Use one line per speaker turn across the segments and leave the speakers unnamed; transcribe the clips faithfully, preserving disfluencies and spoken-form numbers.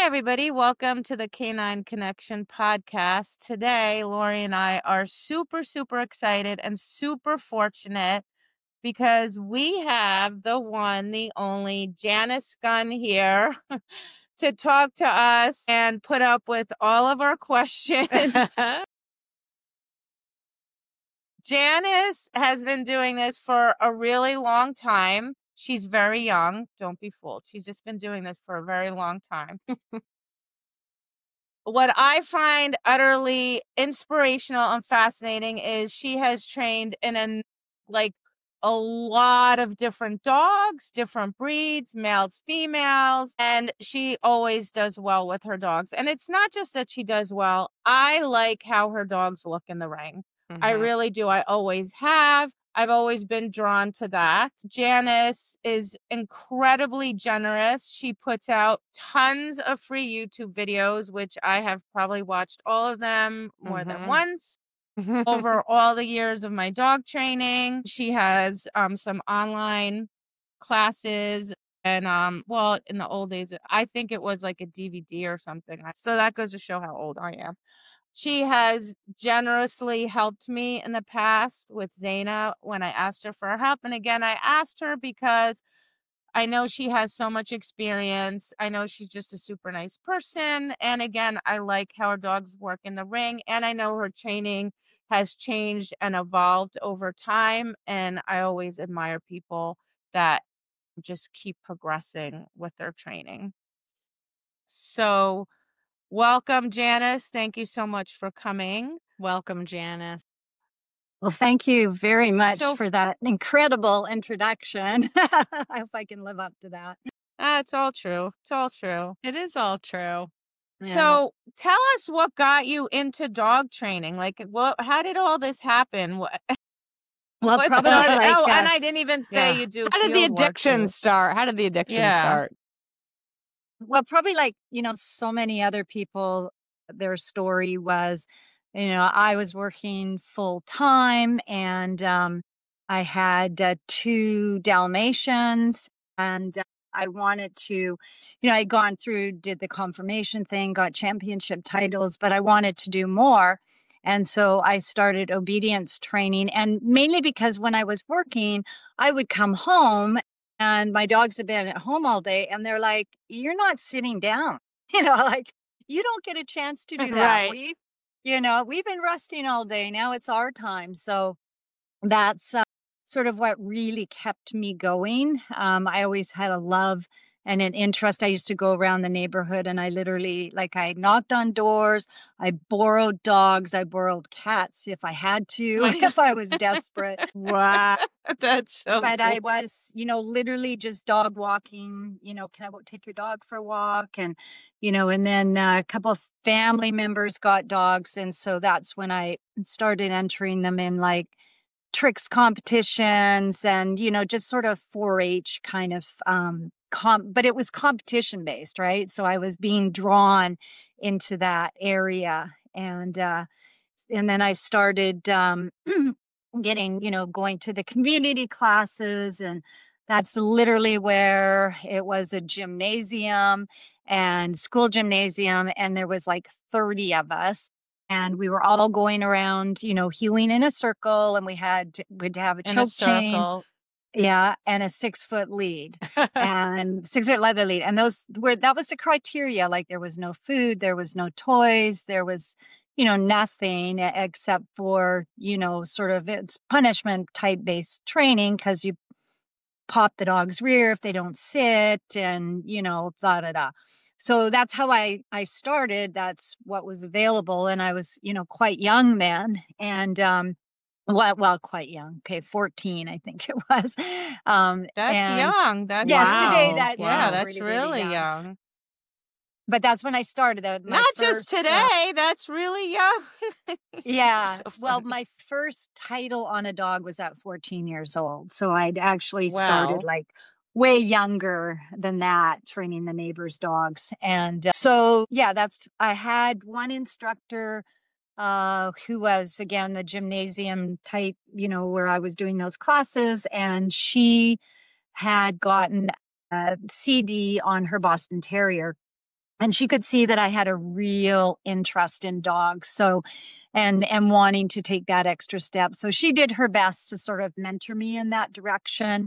Hi, everybody. Welcome to the Canine Connection podcast. Today, Lori and I are super, super excited and super fortunate because we have the one, the only Janice Gunn here to talk to us and put up with all of our questions. Janice has been doing this for a really long time. She's very young. Don't be fooled. She's just been doing this for a very long time. What I find utterly inspirational and fascinating is she has trained in a, like a lot of different dogs, different breeds, males, females, and she always does well with her dogs. And it's not just that she does well. I like how her dogs look in the ring. Mm-hmm. I really do. I always have. I've always been drawn to that. Janice is incredibly generous. She puts out tons of free YouTube videos, which I have probably watched all of them more mm-hmm. than once over all the years of my dog training. She has um, some online classes. And, um, well, in the old days, I think it was like a D V D or something. So that goes to show how old I am. She has generously helped me in the past with Zaina when I asked her for help. And again, I asked her because I know she has so much experience. I know she's just a super nice person. And again, I like how her dogs work in the ring. And I know her training has changed and evolved over time. And I always admire people that just keep progressing with their training. So welcome, Janice. Thank you so much for coming.
Welcome, Janice.
Well, thank you very much so, for that incredible introduction. I hope I can live up to that.
Uh, it's all true. It's all true.
It is all true.
Yeah. So tell us what got you into dog training. Like, what? How did all this happen? What?
Well,
What's
probably
uh,
like,
oh,
uh,
and I didn't even say
yeah.
you do.
How did the addiction start? How did the addiction
yeah.
start?
Well, probably like, you know, so many other people, their story was, you know, I was working full time and um, I had uh, two Dalmatians and uh, I wanted to, you know, I'd gone through, did the confirmation thing, got championship titles, but I wanted to do more. And so I started obedience training, and mainly because when I was working, I would come home and my dogs have been at home all day and they're like, you're not sitting down, you know, like you don't get a chance to do that.
Right.
We, you know, we've been resting all day. Now it's our time. So that's uh, sort of what really kept me going. Um, I always had a love and an interest. I used to go around the neighborhood and I literally, like, I knocked on doors. I borrowed dogs. I borrowed cats if I had to, if I was desperate.
Wow. That's so
But
cool.
I was, you know, literally just dog walking, you know, can I go take your dog for a walk? And, you know, and then uh, a couple of family members got dogs. And so that's when I started entering them in like tricks competitions and, you know, just sort of four H kind of, um, com- but it was competition based, right? So I was being drawn into that area. And, uh, and then I started, um, getting, you know, going to the community classes. And that's literally where it was a gymnasium and school gymnasium. And there was like thirty of us. And we were all going around, you know, healing in a circle. And we had, to, we'd have a
In
choke
a circle.
chain. Yeah. And a six foot lead and six foot leather lead. And those were, that was the criteria. Like there was no food, there was no toys, there was, you know, nothing except for, you know, sort of it's punishment type based training because you pop the dog's rear if they don't sit and, you know, da da da. So that's how I, I started. That's what was available. And I was, you know, quite young then. And, um, well, well, quite young. Okay. fourteen, I think it was. Um,
That's
and
young. That's
yes,
wow.
today that
yeah,
sounds
that's
really,
really,
really young.
young.
But that's when I started. That my
Not
first,
just today. Uh, that's really young.
yeah.
So
well, my first title on a dog was at fourteen years old. So I'd actually
wow.
started like way younger than that, training the neighbors' dogs. And uh, so, yeah, that's, I had one instructor uh, who was, again, the gymnasium type, you know, where I was doing those classes. And she had gotten a C D on her Boston Terrier. and she could see that I had a real interest in dogs. So, and, and wanting to take that extra step. So she did her best to sort of mentor me in that direction.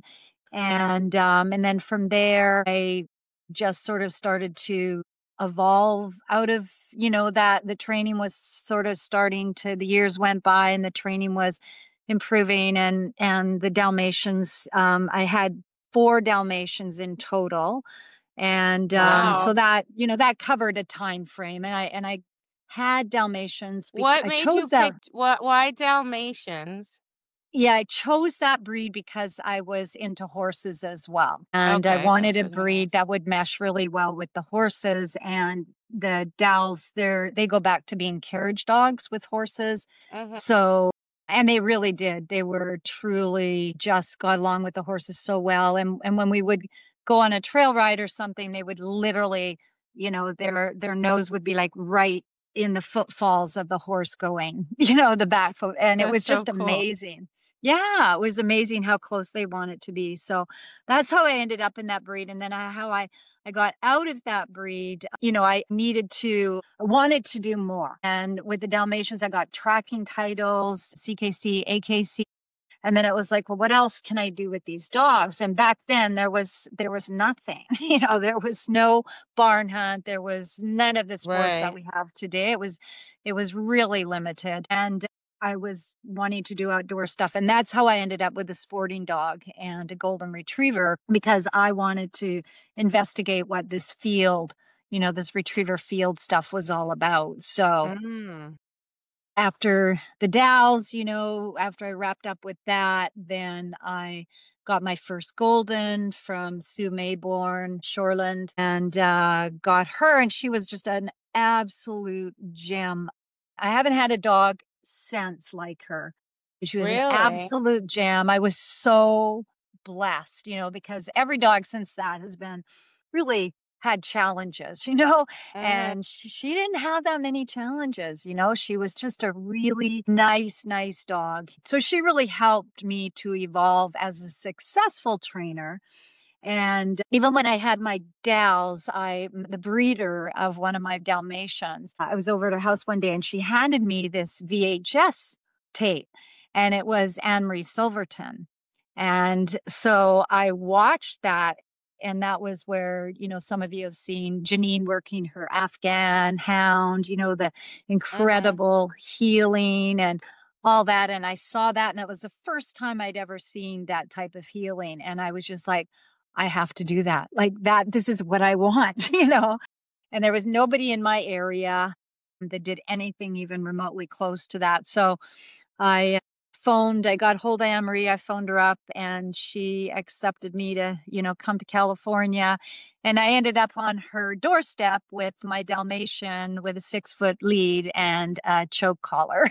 And, um, and then from there, I just sort of started to evolve out of, you know, that the training was sort of starting to, the years went by and the training was improving, and, and the Dalmatians, um, I had four Dalmatians in total. And, um,
Wow.
so that, you know, that covered a time frame, and I, and I had Dalmatians because
What
I
made you
chose that.
pick what why Dalmatians?
Yeah, I chose that breed because I was into horses as well. And I
Okay,
wanted
that's
a
what I
breed
asked.
that would mesh really well with the horses. And the Dals, they're they go back to being carriage dogs with horses.
Mhm.
So, and they really did. They were truly just got along with the horses so well. And and when we would go on a trail ride or something, they would literally, you know, their their nose would be like right in the footfalls of the horse going, you know, the back foot. And it
That's
was
so
just
cool.
amazing. Yeah, it was amazing how close they want it to be. So that's how I ended up in that breed. And then I, how I, I got out of that breed, you know, I needed to, wanted to do more. And with the Dalmatians, I got tracking titles, C K C, A K C. And then it was like, well, what else can I do with these dogs? And back then there was, there was nothing, you know, there was no barn hunt. There was none of the sports that
Right.
we have today. It was, it was really limited. And I was wanting to do outdoor stuff. And that's how I ended up with a sporting dog and a golden retriever, because I wanted to investigate what this field, you know, this retriever field stuff was all about. So
Mm.
after the Dows, you know, after I wrapped up with that, then I got my first golden from Sue Mayborn, Shoreland, and uh, got her. And she was just an absolute gem. I haven't had a dog since like her. She was an
Really?
absolute gem. I was so blessed, you know, because every dog since that has been really had challenges, you know,
Mhm.
and she, she didn't have that many challenges, you know. She was just a really nice, nice dog. So she really helped me to evolve as a successful trainer. And even when I had my Dals, I, the breeder of one of my Dalmatians, I was over at her house one day and she handed me this V H S tape, and it was Anne Marie Silverton. And so I watched that. And that was where, you know, some of you have seen Janine working her Afghan hound, you know, the
Mhm.
incredible healing and all that. And I saw that. And that was the first time I'd ever seen that type of healing. And I was just like, I have to do that. Like that, this is what I want, you know? And there was nobody in my area that did anything even remotely close to that. So I phoned, I got hold of Anne Marie, I phoned her up, and she accepted me to, you know, come to California. And I ended up on her doorstep with my Dalmatian with a six foot lead and a choke collar.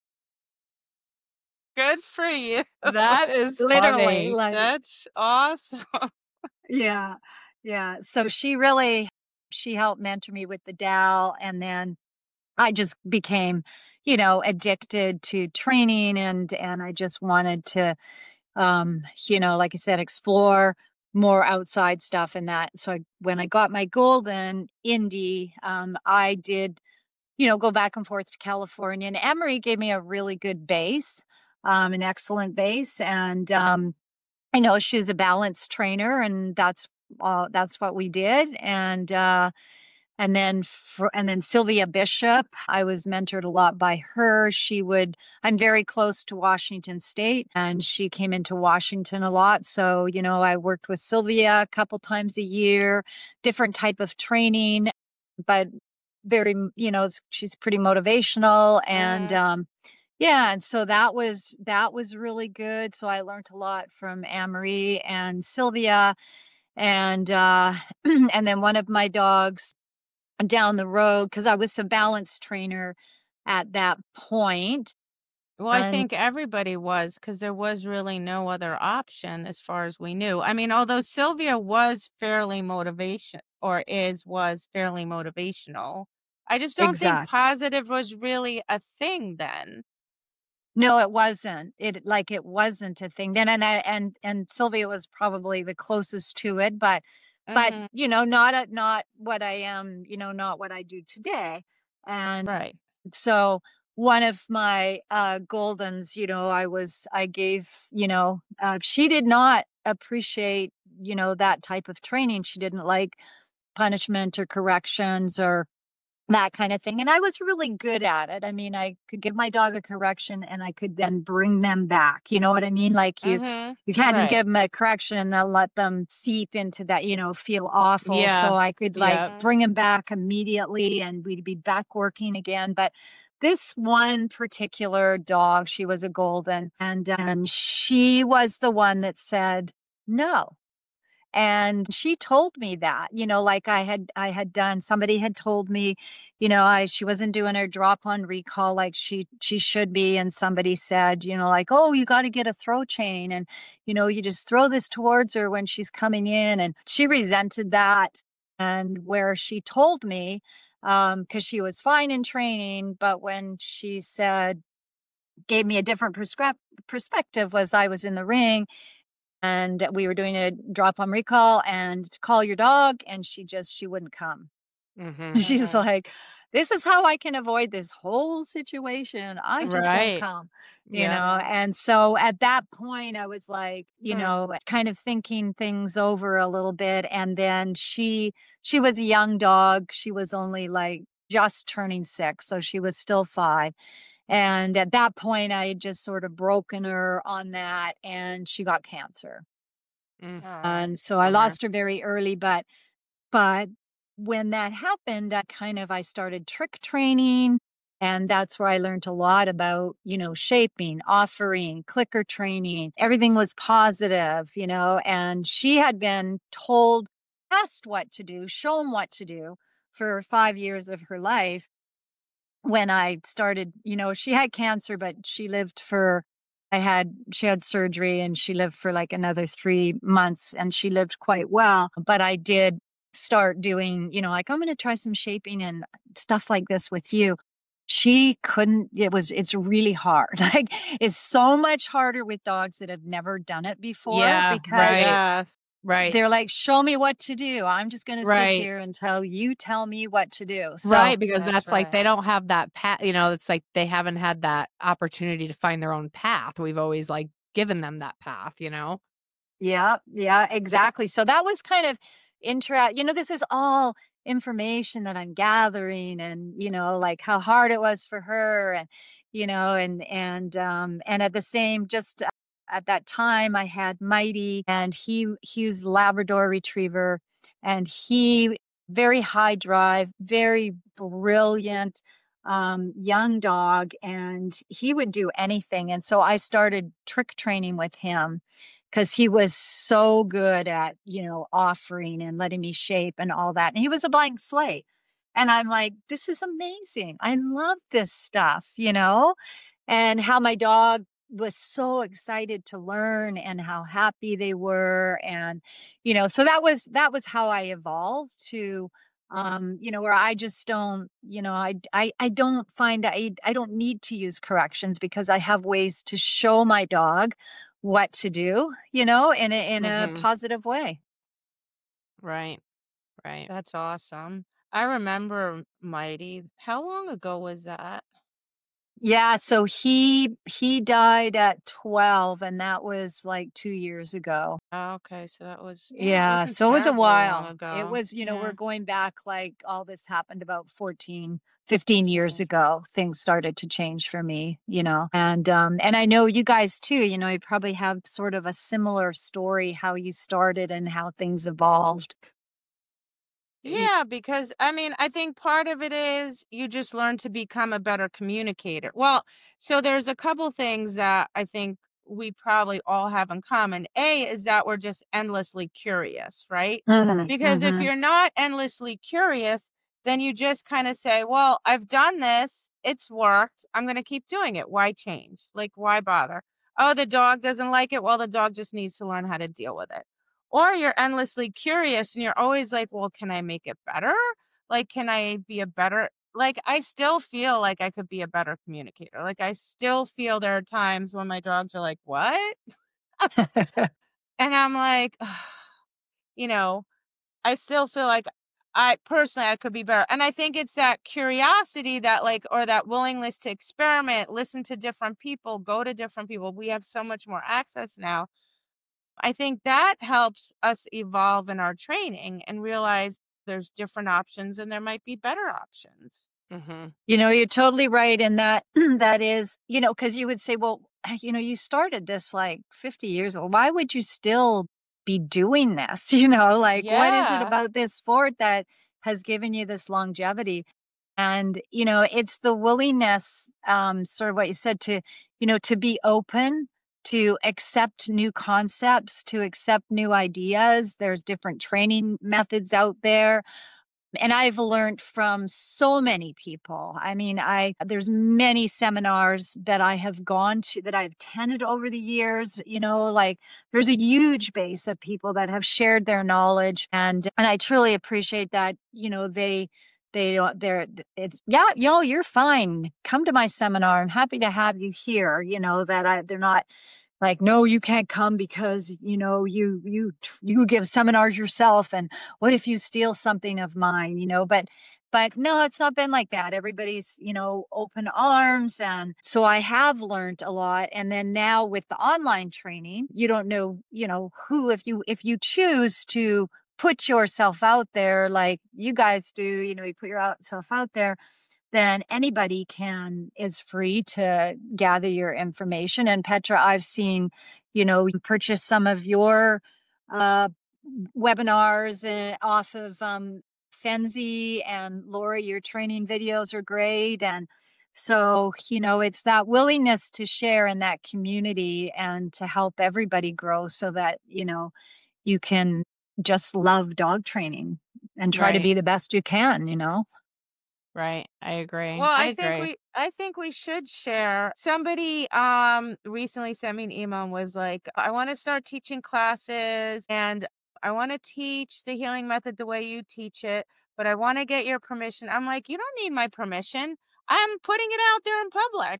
Good for you.
That is
Literally,
funny.
like,
That's awesome.
yeah, yeah. So she really, she helped mentor me with the Dow. And then I just became, you know, addicted to training, and, and I just wanted to, um, you know, like I said, explore more outside stuff and that. So I, when I got my golden Indy, um, I did, you know, go back and forth to California, and Emery gave me a really good base, um, an excellent base. And, um, I know she's a balance trainer, and that's, uh, that's what we did. And, uh, and then, for, and then Sylvia Bishop, I was mentored a lot by her. She would, I'm very close to Washington State, and she came into Washington a lot. So, you know, I worked with Sylvia a couple times a year, different type of training, but very, you know, she's pretty motivational. And,
Mhm.
um, yeah, and so that was, that was really good. So I learned a lot from Anne-Marie and Sylvia. And, uh, and then one of my dogs down the road, because I was a balance trainer at that point.
Well, I
And
think everybody was, because there was really no other option as far as we knew. I mean, although Sylvia was fairly motivation or is was fairly motivational, I just don't think
exact.
positive was really a thing then.
No, it wasn't. It like it wasn't a thing then. And I and and Sylvia was probably the closest to it, but but,
Mhm.
you know, not a, not what I am, you know, not what I do today. And
Right.
so one of my uh, Goldens, you know, I was, I gave, you know, uh, she did not appreciate, you know, that type of training. She didn't like punishment or corrections or that kind of thing. And I was really good at it. I mean, I could give my dog a correction and I could then bring them back. You know what I mean? Like you,
Mhm.
you can't just
Right.
give them a correction and then let them seep into that, you know, feel awful.
Yeah.
So I could like
Yep.
bring them back immediately and we'd be back working again. But this one particular dog, she was a Golden, and um, she was the one that said no. And she told me that, you know, like I had, I had done, somebody had told me, you know, I, she wasn't doing her drop on recall like she, she should be. And somebody said, you know, like, oh, you got to get a throw chain and, you know, you just throw this towards her when she's coming in. And she resented that. And where she told me, um, cause she was fine in training, but when she said, gave me a different prescri- perspective was I was in the ring and we were doing a drop on recall and to call your dog and she just she wouldn't come.
Mm-hmm.
She's
Mhm.
like, this is how I can avoid this whole situation. I just won't
Right.
come, you
Yeah.
know. And so at that point I was like, you
Hmm.
know, kind of thinking things over a little bit. And then she she was a young dog. She was only like just turning six, so she was still five. And at that point, I had just sort of broken her on that, and she got cancer.
Mm.
Oh,
And so I
bummer.
lost her very early, but but when that happened, I kind of I started trick training, and that's where I learned a lot about, you know, shaping, offering, clicker training. Everything was positive, you know, and she had been told, asked what to do, shown what to do for five years of her life when I started, you know, she had cancer, but she lived for, I had, she had surgery and she lived for like another three months and she lived quite well. But I did start doing, you know, like, I'm going to try some shaping and stuff like this with you. She couldn't, it was, it's really hard. Like, it's so much harder with dogs that have never done it before
Yeah.
because
Right.
Yes.
Right.
they're like, show me what to do. I'm just going to sit
Right.
here until you tell me what to do. So,
Right. Because
That's
that's like they
right.
don't have that path. You know, it's like they haven't had that opportunity to find their own path. We've always like given them that path, you know?
yeah, yeah, exactly. So that was kind of inter you know, this is all information that I'm gathering and, you know, like how hard it was for her and, you know, and and um and at the same just uh, at that time I had Mighty and he he was Labrador retriever and he very high drive, very brilliant um young dog and he would do anything and so I started trick training with him because he was so good at, you know, offering and letting me shape and all that. And he was a blank slate. And I'm like, this is amazing. I love this stuff, you know, and how my dog was so excited to learn and how happy they were. And, you know, so that was, that was how I evolved to, um, you know, where I just don't, you know, I, I, I don't find I, I don't need to use corrections because I have ways to show my dog what to do, you know, in a in a
Mm-hmm.
positive way.
Right. Right.
That's awesome. I remember Mighty. How long ago was that?
Yeah, so he he died at twelve and that was like two years ago.
Oh, okay, so that was yeah, it
Yeah,
wasn't
so it was a
terribly long
while. It
ago.
was, you know, we're
Yeah.
going back like all this happened about fourteen, fifteen years
fifteen.
ago. Things started to change for me, you know. And um and I know you guys too, you know, you probably have sort of a similar story how you started and how things evolved.
Y-
Yeah, because I mean, I think part of it is you just learn to become a better communicator. Well, so there's a couple things that I think we probably all have in common. A is that we're just endlessly curious, right?
Mhm,
Because if
mhm.
you're not endlessly curious, then you just kind of say, well, I've done this, it's worked, I'm going to keep doing it. Why change? Like, why bother? Oh, the dog doesn't like it. Well, the dog just needs to learn how to deal with it. Or you're endlessly curious and you're always like, well, can I make it better? Like, can I be a better, like, I still feel like I could be a better communicator. Like, I still feel there are times when my dogs are like, what? And I'm like, you know, I still feel like I personally, I could be better. And I think it's that curiosity that like, or that willingness to experiment, listen to different people, go to different people. We have so much more access now. I think that helps us evolve in our training and realize there's different options and there might be better options.
Mm-hmm.
You know, you're totally right. And that, that is, you know, because you would say, well, you know, you started this like fifty years ago. Why would you still be doing this? You know, like, what is it
Yeah.
about this sport that has given you this longevity? And, you know, it's the willingness, um, sort of what you said, to, you know, to be open, to accept new concepts, to accept new ideas. There's different training methods out there. And I've learned from so many people. I mean, I there's many seminars that I have gone to, that I've attended over the years. You know, like there's a huge base of people that have shared their knowledge, and and I truly appreciate that. You know, they they don't they're it's yeah, yo, you're fine. Come to my seminar. I'm happy to have you here. You know, that I they're not like, no, you can't come because, you know, you, you, you give seminars yourself. And what if you steal something of mine, you know, but, but no, it's not been like that. Everybody's, you know, open arms. And so I have learned a lot. And then now with the online training, you don't know, you know, who, if you, if you choose to put yourself out there, like you guys do, you know, you put yourself out there, then anybody can, is free to gather your information. And Petra, I've seen, you know, you purchase some of your uh, webinars uh, off of um, Fenzi, and Laura, your training videos are great. And so, you know, it's that willingness to share in that community and to help everybody grow so that, you know, you can just love dog training and try to
Right.
be the best you can, you know?
Right. I agree.
Well,
I
I think
agree.
we I think we should share. Somebody um recently sent me an email and was like, I want to start teaching classes and I want to teach the healing method the way you teach it, but I want to get your permission. I'm like, you don't need my permission. I'm putting it out there in public.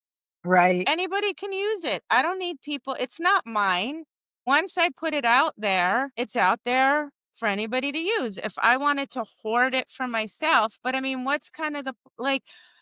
Right.
Anybody can use it. I don't need people. It's not mine. Once I put it out there, it's out there for anybody to use. If I wanted to hoard it for myself, but I mean, what's kind of the like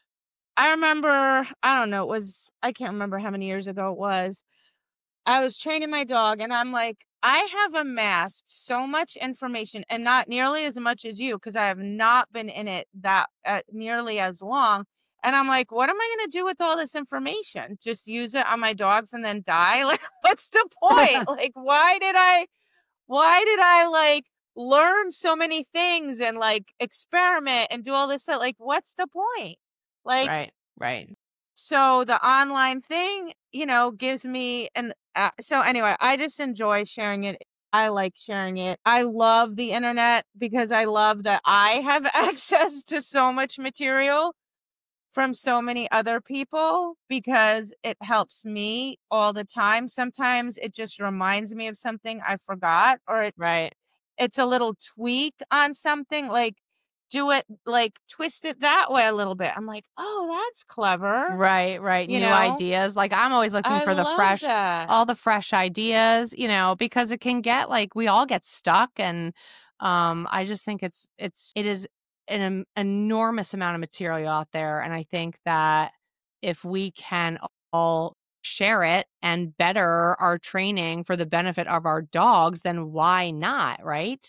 I remember, I don't know, it was I can't remember how many years ago it was. I was training my dog and I'm like, I have amassed so much information and not nearly as much as you because I have not been in it that uh, nearly as long. And I'm like, what am I going to do with all this information? Just use it on my dogs and then die? Like, what's the point? Like, why did I, why did I like learn so many things and like experiment and do all this stuff? Like, what's the point? Like,
Right. Right.
so the online thing, you know, gives me an, uh, so anyway, I just enjoy sharing it. I like sharing it. I love the internet because I love that I have access to so much material from so many other people because it helps me all the time. Sometimes it just reminds me of something I forgot, or it,
Right.
it's a little tweak on something, like do it, like twist it that way a little bit. I'm like, oh, that's clever.
Right. Right.
You
New
know,
ideas. Like I'm always looking
I
for the
love
fresh,
that.
all the fresh ideas, you know, because it can get like we all get stuck. And um, I just think it's, it's, it is an em- enormous amount of material out there. And I think that if we can all share it and better our training for the benefit of our dogs, then why not? Right.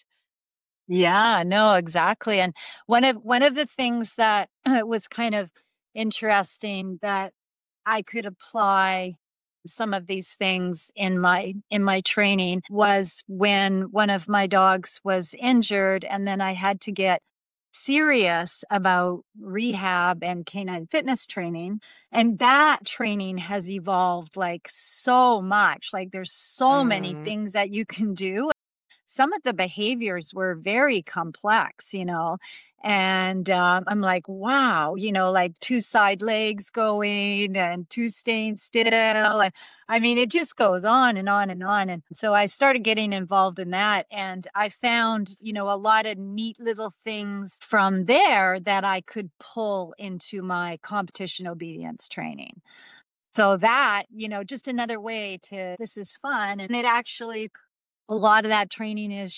Yeah, no, exactly. And one of one of the things that uh, was kind of interesting that I could apply some of these things in my in my training was when one of my dogs was injured and then I had to get serious about rehab and canine fitness training, and that training has evolved like so much. Like there's so many
Mm,
things that you can do. Some of the behaviors were very complex, you know, and um, I'm like, wow, you know, like two side legs going and two staying still. And I mean, it just goes on and on and on. And so I started getting involved in that. And I found, you know, a lot of neat little things from there that I could pull into my competition obedience training. So that, you know, just another way to, this is fun. And it actually, a lot of that training is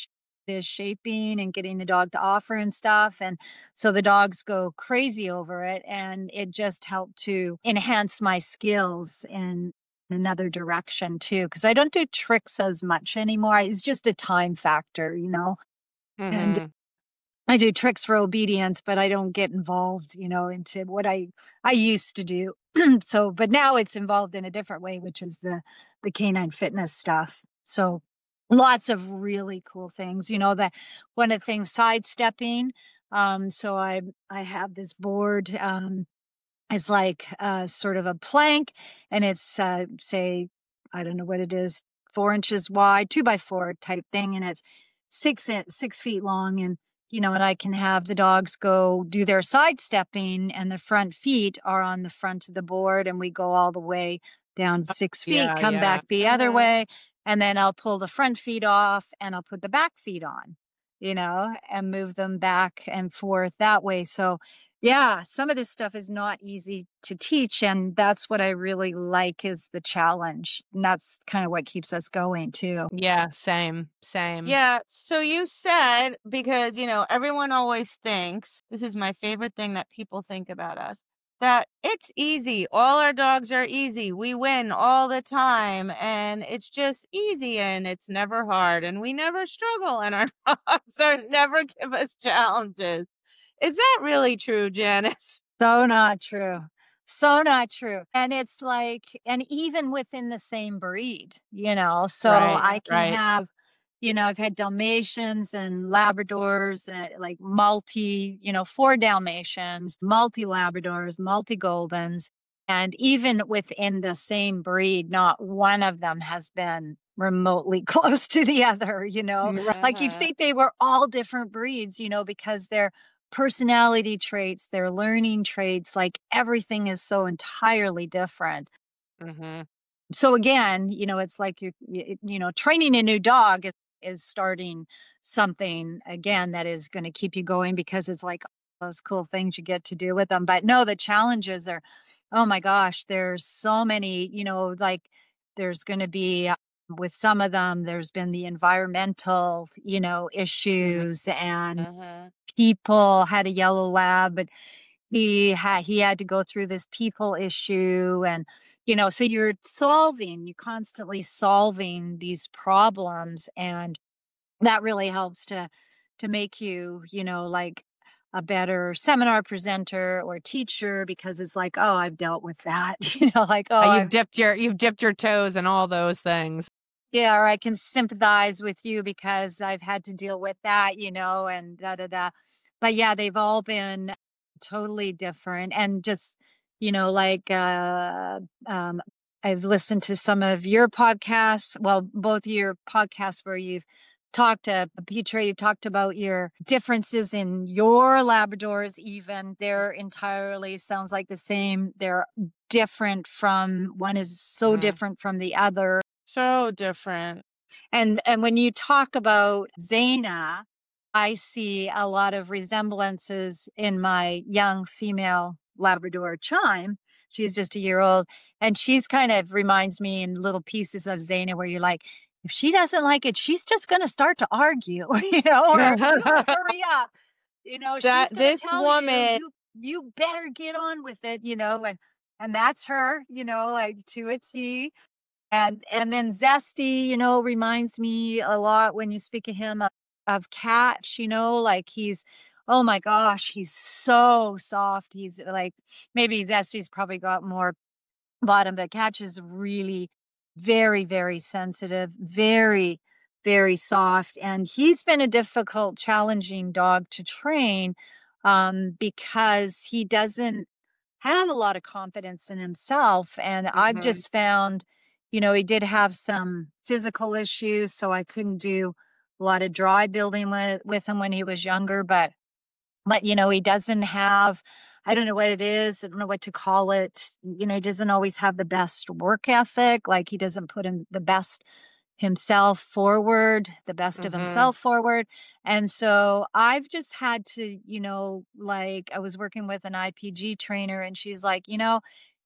is shaping and getting the dog to offer and stuff. And so the dogs go crazy over it. And it just helped to enhance my skills in another direction too. Cause I don't do tricks as much anymore. It's just a time factor, you know? And
Mm-hmm.
I do tricks for obedience, but I don't get involved, you know, into what I I used to do. So, but now it's involved in a different way, which is the the canine fitness stuff. So, lots of really cool things. You know, that one of the things sidestepping. Um, so I I have this board. Um, it's like uh, sort of a plank, and it's uh, say I don't know what it is, four inches wide, two by four type thing, and it's six in, six feet long, and you know, and I can have the dogs go do their sidestepping, and the front feet are on the front of the board, and we go all the way down six feet,
Yeah,
come
yeah.
back the other
Mhm.
way, and then I'll pull the front feet off, and I'll put the back feet on, you know, and move them back and forth that way. So yeah, some of this stuff is not easy to teach, and that's what I really like is the challenge. And that's kind of what keeps us going too.
Yeah, same, same.
Yeah. So you said, because, you know, everyone always thinks, this is my favorite thing that people think about us, that it's easy. All our dogs are easy. We win all the time. And it's just easy and it's never hard. And we never struggle. And our dogs are never give us challenges. Is that really true, Janice?
So not true. So not true. And it's like, and even within the same breed, you know, so
Right,
I can
right.
have, you know, I've had Dalmatians and Labradors, uh, like multi, you know, four Dalmatians, multi Labradors, multi Goldens. And even within the same breed, not one of them has been remotely close to the other, you know, like you'd
Mhm.
think they were all different breeds, you know, because they're personality traits, their learning traits, like everything is so entirely different.
Mm-hmm.
So again, you know, it's like you you you know, training a new dog is is starting something again that is going to keep you going because it's like those cool things you get to do with them. But no, the challenges are, oh my gosh, there's so many, you know, like there's going to be uh, with some of them, there's been the environmental, you know, issues and
Mhm.
people had a yellow lab, but he had he had to go through this people issue and you know so you're solving you're constantly solving these problems and that really helps to to make you you know like a better seminar presenter or teacher because it's like oh I've dealt with that you know like oh
Uh,
I've
you've dipped your you've dipped your toes in all those things.
yeah, or I can sympathize with you because I've had to deal with that, you know, and da da da. But yeah, they've all been totally different and just, you know, like uh um I've listened to some of your podcasts, well, both your podcasts where you've talked to Petra, you talked about your differences in your Labradors, even they're entirely sounds like the same. They're different from one is so
Mhm.
different from the other.
So different.
And and when you talk about Zaina, I see a lot of resemblances in my young female Labrador Chime. She's just a year old. And she's kind of reminds me in little pieces of Zaina where you're like, if she doesn't like it, she's just going to start to argue, you know, or hurry up. You know,
That
she's going to
this
tell you,
woman,
you, you better get on with it, you know, and, and that's her, you know, like to a T. And and then Zesty, you know, reminds me a lot when you speak of him of, of Catch, you know, like he's, oh my gosh, he's so soft. He's like, maybe Zesty's probably got more bottom, but Catch is really very, very sensitive, very, very soft. And he's been a difficult, challenging dog to train um, because he doesn't have a lot of confidence in himself. And I've
Mhm.
just found, you know, he did have some physical issues, so I couldn't do a lot of dry building with, with him when he was younger. But, but, you know, he doesn't have, I don't know what it is. I don't know what to call it. You know, he doesn't always have the best work ethic. Like he doesn't put in the best himself forward, the best of
Mhm.
himself forward. And so I've just had to, you know, like I was working with an I P G trainer and she's like, you know,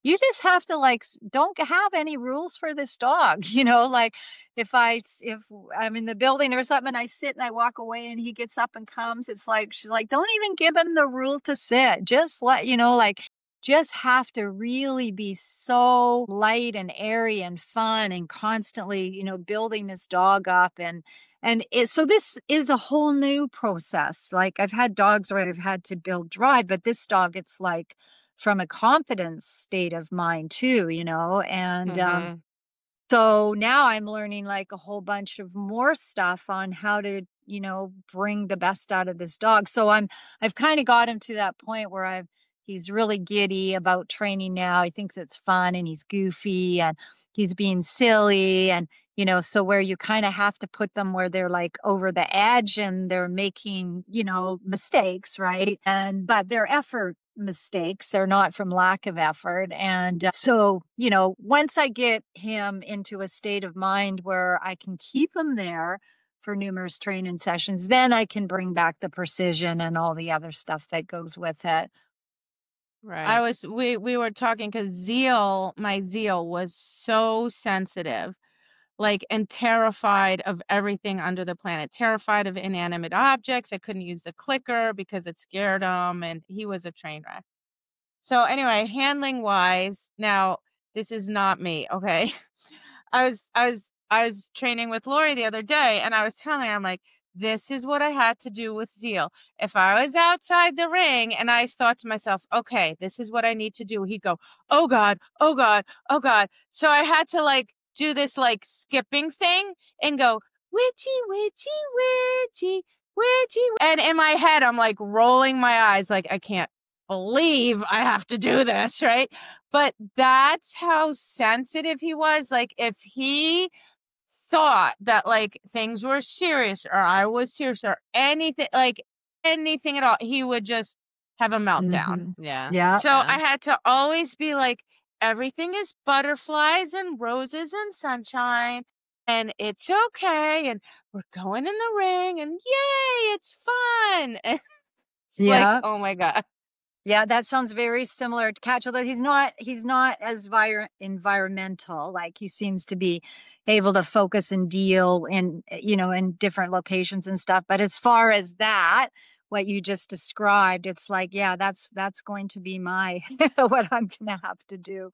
you just have to like, don't have any rules for this dog. You know, like if I, if I'm in the building or something and I sit and I walk away and he gets up and comes, it's like, she's like, don't even give him the rule to sit. Just let, you know, like, just have to really be so light and airy and fun and constantly, you know, building this dog up. And, and it, so this is a whole new process. Like I've had dogs where I've had to build drive, but this dog, it's like from a confidence state of mind too, you know, and, mm-hmm. um, so now I'm learning like a whole bunch of more stuff on how to, you know, bring the best out of this dog. So I'm, I've kind of got him to that point where I've, he's really giddy about training now. He thinks it's fun and he's goofy and he's being silly. And, you know, so where you kind of have to put them where they're like over the edge and they're making, you know, mistakes, right? And, but their effort mistakes, they're not from lack of effort. And uh, so, you know, once I get him into a state of mind where I can keep him there for numerous training sessions, then I can bring back the precision and all the other stuff that goes with it.
Right. I was, we, we were talking because Zeal, my Zeal was so sensitive, like, and terrified of everything under the planet, terrified of inanimate objects. I couldn't use the clicker because it scared him, and he was a train wreck. So anyway, handling wise, now this is not me. Okay. I was, I was, I was training with Lori the other day and I was telling her, I'm like, this is what I had to do with Zeal. If I was outside the ring and I thought to myself, okay, this is what I need to do, he'd go, oh God, oh God, oh God. So I had to like do this like skipping thing and go, witchy, witchy, witchy, witchy. And in my head, I'm like rolling my eyes like, I can't believe I have to do this, right? But that's how sensitive he was. Like if he thought that like things were serious or I was serious or anything, like anything at all, he would just have a meltdown.
Mm-hmm. Yeah.
Yeah.
So
yeah.
I had to always be like, everything is butterflies and roses and sunshine and it's okay. And we're going in the ring and yay, it's fun. It's
yeah.
like, oh my God.
Yeah, that sounds very similar to Catch, although he's not he's not as vir- environmental. Like he seems to be able to focus and deal in, you know, in different locations and stuff. But as far as that, what you just described, it's like, yeah, that's that's going to be my what I'm gonna have to do.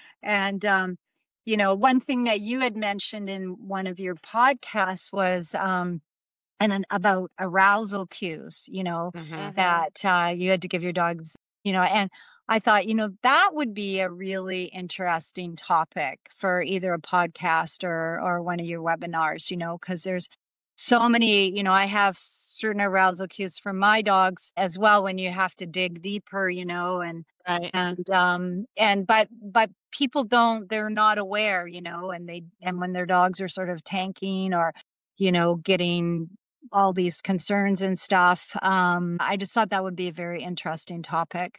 And um, you know, one thing that you had mentioned in one of your podcasts was um and an, about arousal cues, you know,
Mm-hmm.
that uh, you had to give your dogs, you know, and I thought, you know, that would be a really interesting topic for either a podcast or or one of your webinars, you know, because there's so many, you know, I have certain arousal cues for my dogs as well when you have to dig deeper, you know, and
Right.
and um and but but people don't, they're not aware, you know, and they and when their dogs are sort of tanking or, you know, getting all these concerns and stuff. Um, I just thought that would be a very interesting topic.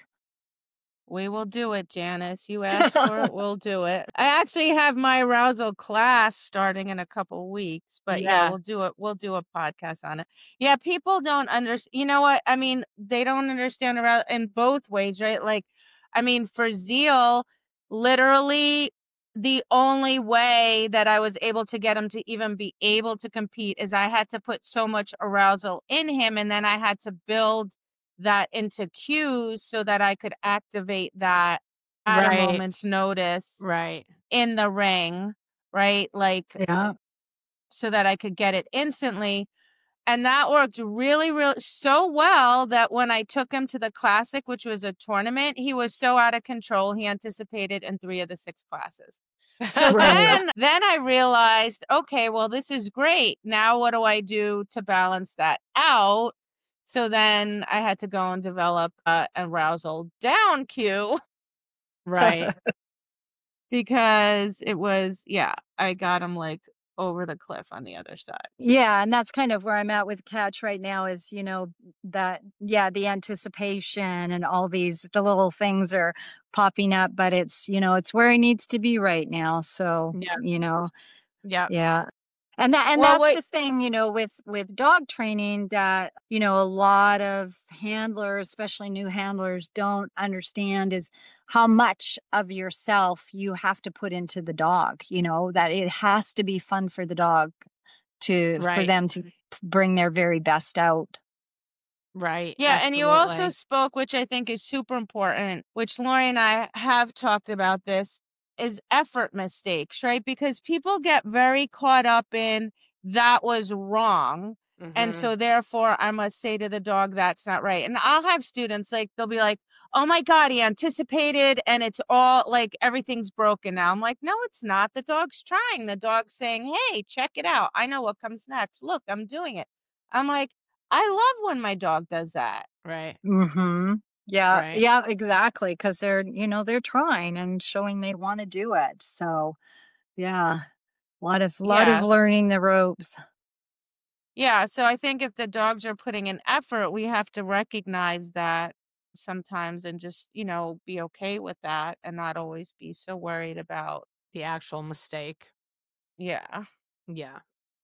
We will do it, Janice. You asked for it, we'll do it. I actually have my arousal class starting in a couple weeks, but yeah. yeah, we'll do it. We'll do a podcast on it. Yeah, people don't understand. You know what? I mean, they don't understand arousal in both ways, right? Like, I mean, for Zeal, literally the only way that I was able to get him to even be able to compete is I had to put so much arousal in him, and then I had to build that into cues so that I could activate that at
Right.
a moment's notice
Right.
in the ring, right? Like,
Yeah.
so that I could get it instantly. And that worked really, really so well that when I took him to the classic, which was a tournament, he was so out of control. He anticipated in three of the six classes. So
Right.
then, then I realized, okay, well, this is great. Now what do I do to balance that out? So then I had to go and develop a arousal down cue.
Right.
Because it was, yeah, I got him like over the cliff on the other side.
Yeah, and that's kind of where I'm at with Catch right now is, you know, that, yeah, the anticipation and all these, the little things are popping up, but it's, you know, it's where he needs to be right now. So,
Yeah.
you know,
Yeah.
yeah. And that and
Well,
that's
what
the thing, you know, with with dog training that, you know, a lot of handlers, especially new handlers, don't understand is how much of yourself you have to put into the dog, you know, that it has to be fun for the dog to for
Right.
them to bring their very best out.
Right.
Yeah, and you also
Absolutely.
spoke, which I think is super important, which Lori and I have talked about this, is effort mistakes, right? Because people get very caught up in that was wrong. And
Mhm.
so therefore I must say to the dog that's not right. And I'll have students like they'll be like, "Oh my God, he anticipated and it's all like everything's broken now." I'm like, "No, it's not. The dog's trying. The dog's saying, 'Hey, check it out. I know what comes next. Look, I'm doing it.'" I'm like, I love when my dog does that.
Right.
Mhm. Yeah,
Right.
yeah, exactly, because they're, you know, they're trying and showing they wanna do it. So, yeah, a lot of lot of
Yeah.
learning the ropes.
Yeah, so I think if the dogs are putting in effort, we have to recognize that sometimes and just, you know, be okay with that and not always be so worried about
The actual mistake.
yeah.
Yeah.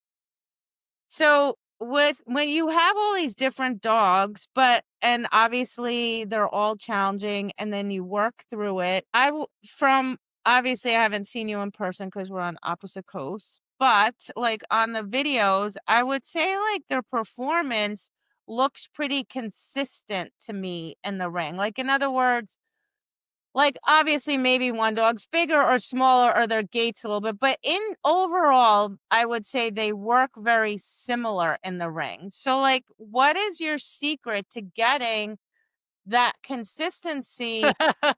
So with when you have all these different dogs, but and obviously they're all challenging and then you work through it. I w- from obviously I haven't seen you in person because we're on opposite coasts, but like on the videos, I would say like their performance looks pretty consistent to me in the ring. Like in other words, like, obviously, maybe one dog's bigger or smaller or their gait's a little bit, but in overall, I would say they work very similar in the ring. So, like, what is your secret to getting that consistency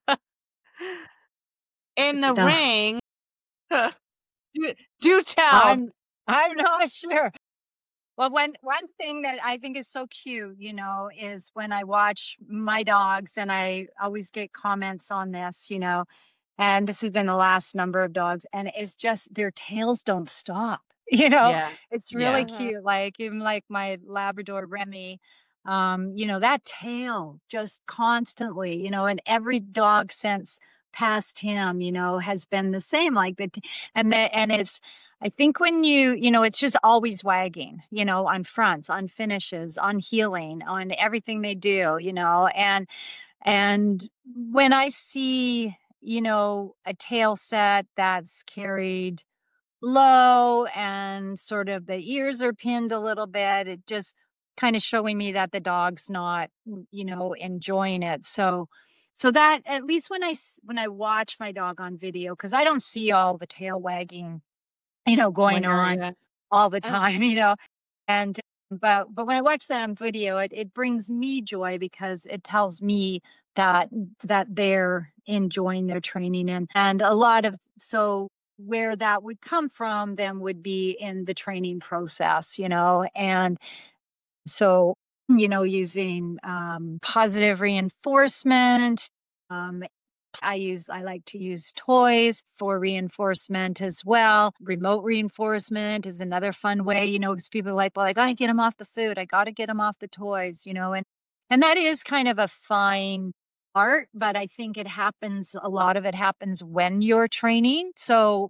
in the
Uh,
ring?
do, do tell.
I'm I'm not sure. Well, one one thing that I think is so cute, you know, is when I watch my dogs, and I always get comments on this, you know, and this has been the last number of dogs, and it's just their tails don't stop. You know,
Yeah.
it's really
Yeah.
Mhm.
cute. Like even like my Labrador Remy, um, you know, that tail just constantly, you know, and every dog since past him, you know, has been the same. Like the, t- and that, and it's, I think when you, you know, it's just always wagging, you know, on fronts, on finishes, on healing, on everything they do, you know, and and when I see, you know, a tail set that's carried low and sort of the ears are pinned a little bit, it just kind of showing me that the dog's not, mm, you know, enjoying it. So, so that at least when I s- when I watch my dog on video, because I don't see all the tail wagging, you know, going
When you're
on
yeah.
all the
Uh,
time, you know, and but but when I watch that on video, it it brings me joy because it tells me that that they're enjoying their training, and and a lot of so where that would come from then would be in the training process, you know, and so you know using um, positive reinforcement. Um, I use I like to use toys for reinforcement as well. Remote reinforcement is another fun way, you know, because people are like, well, I got to get them off the food. I got to get them off the toys, you know, and and that is kind of a fine art, but I think it happens a lot of it happens when you're training. So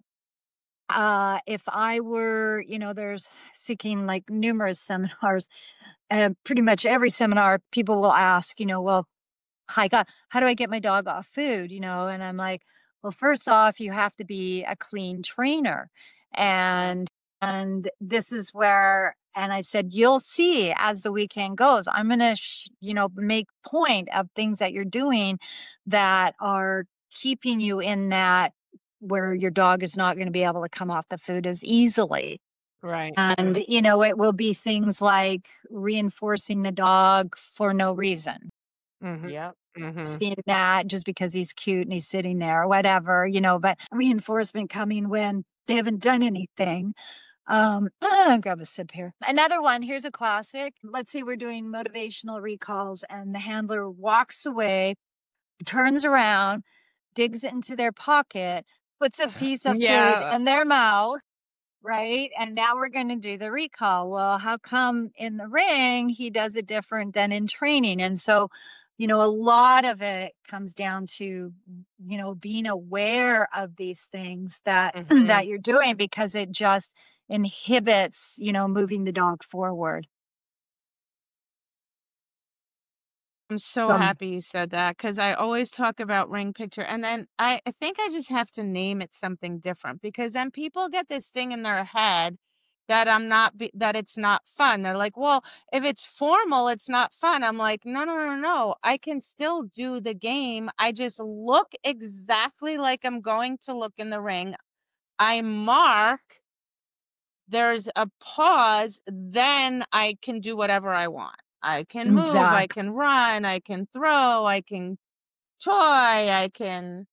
uh if I were, you know, there's seeking like numerous seminars, and pretty much every seminar people will ask, you know, well, I got, how do I get my dog off food? You know, and I'm like, well, first off, you have to be a clean trainer. And and this is where, and I said, you'll see as the weekend goes. I'm gonna, sh- you know, make point of things that you're doing that are keeping you in that where your dog is not going to be able to come off the food as easily.
right.
And, you know, it will be things like reinforcing the dog for no reason,
Mhm.
Yep.
Mhm.
seeing that just because he's cute and he's sitting there or whatever, you know, but reinforcement coming when they haven't done anything. Um, grab a sip here. Another one, here's a classic. Let's say we're doing motivational recalls and the handler walks away, turns around, digs into their pocket, puts a piece of food
Yeah.
in their mouth. Right. And now we're going to do the recall. Well, how come in the ring he does it different than in training? And so, you know, a lot of it comes down to, you know, being aware of these things that
Mhm.
that you're doing because it just inhibits, you know, moving the dog forward.
I'm so
Um,
happy you said that because I always talk about ring picture, and then I, I think I just have to name it something different because then people get this thing in their head that I'm not be, that it's not fun. They're like, well, if it's formal, it's not fun. I'm like, no, no, no, no. I can still do the game. I just look exactly like I'm going to look in the ring. I mark. There's a pause, then I can do whatever I want. I can move, I
exact.
can run, I can throw, I can toy, I can,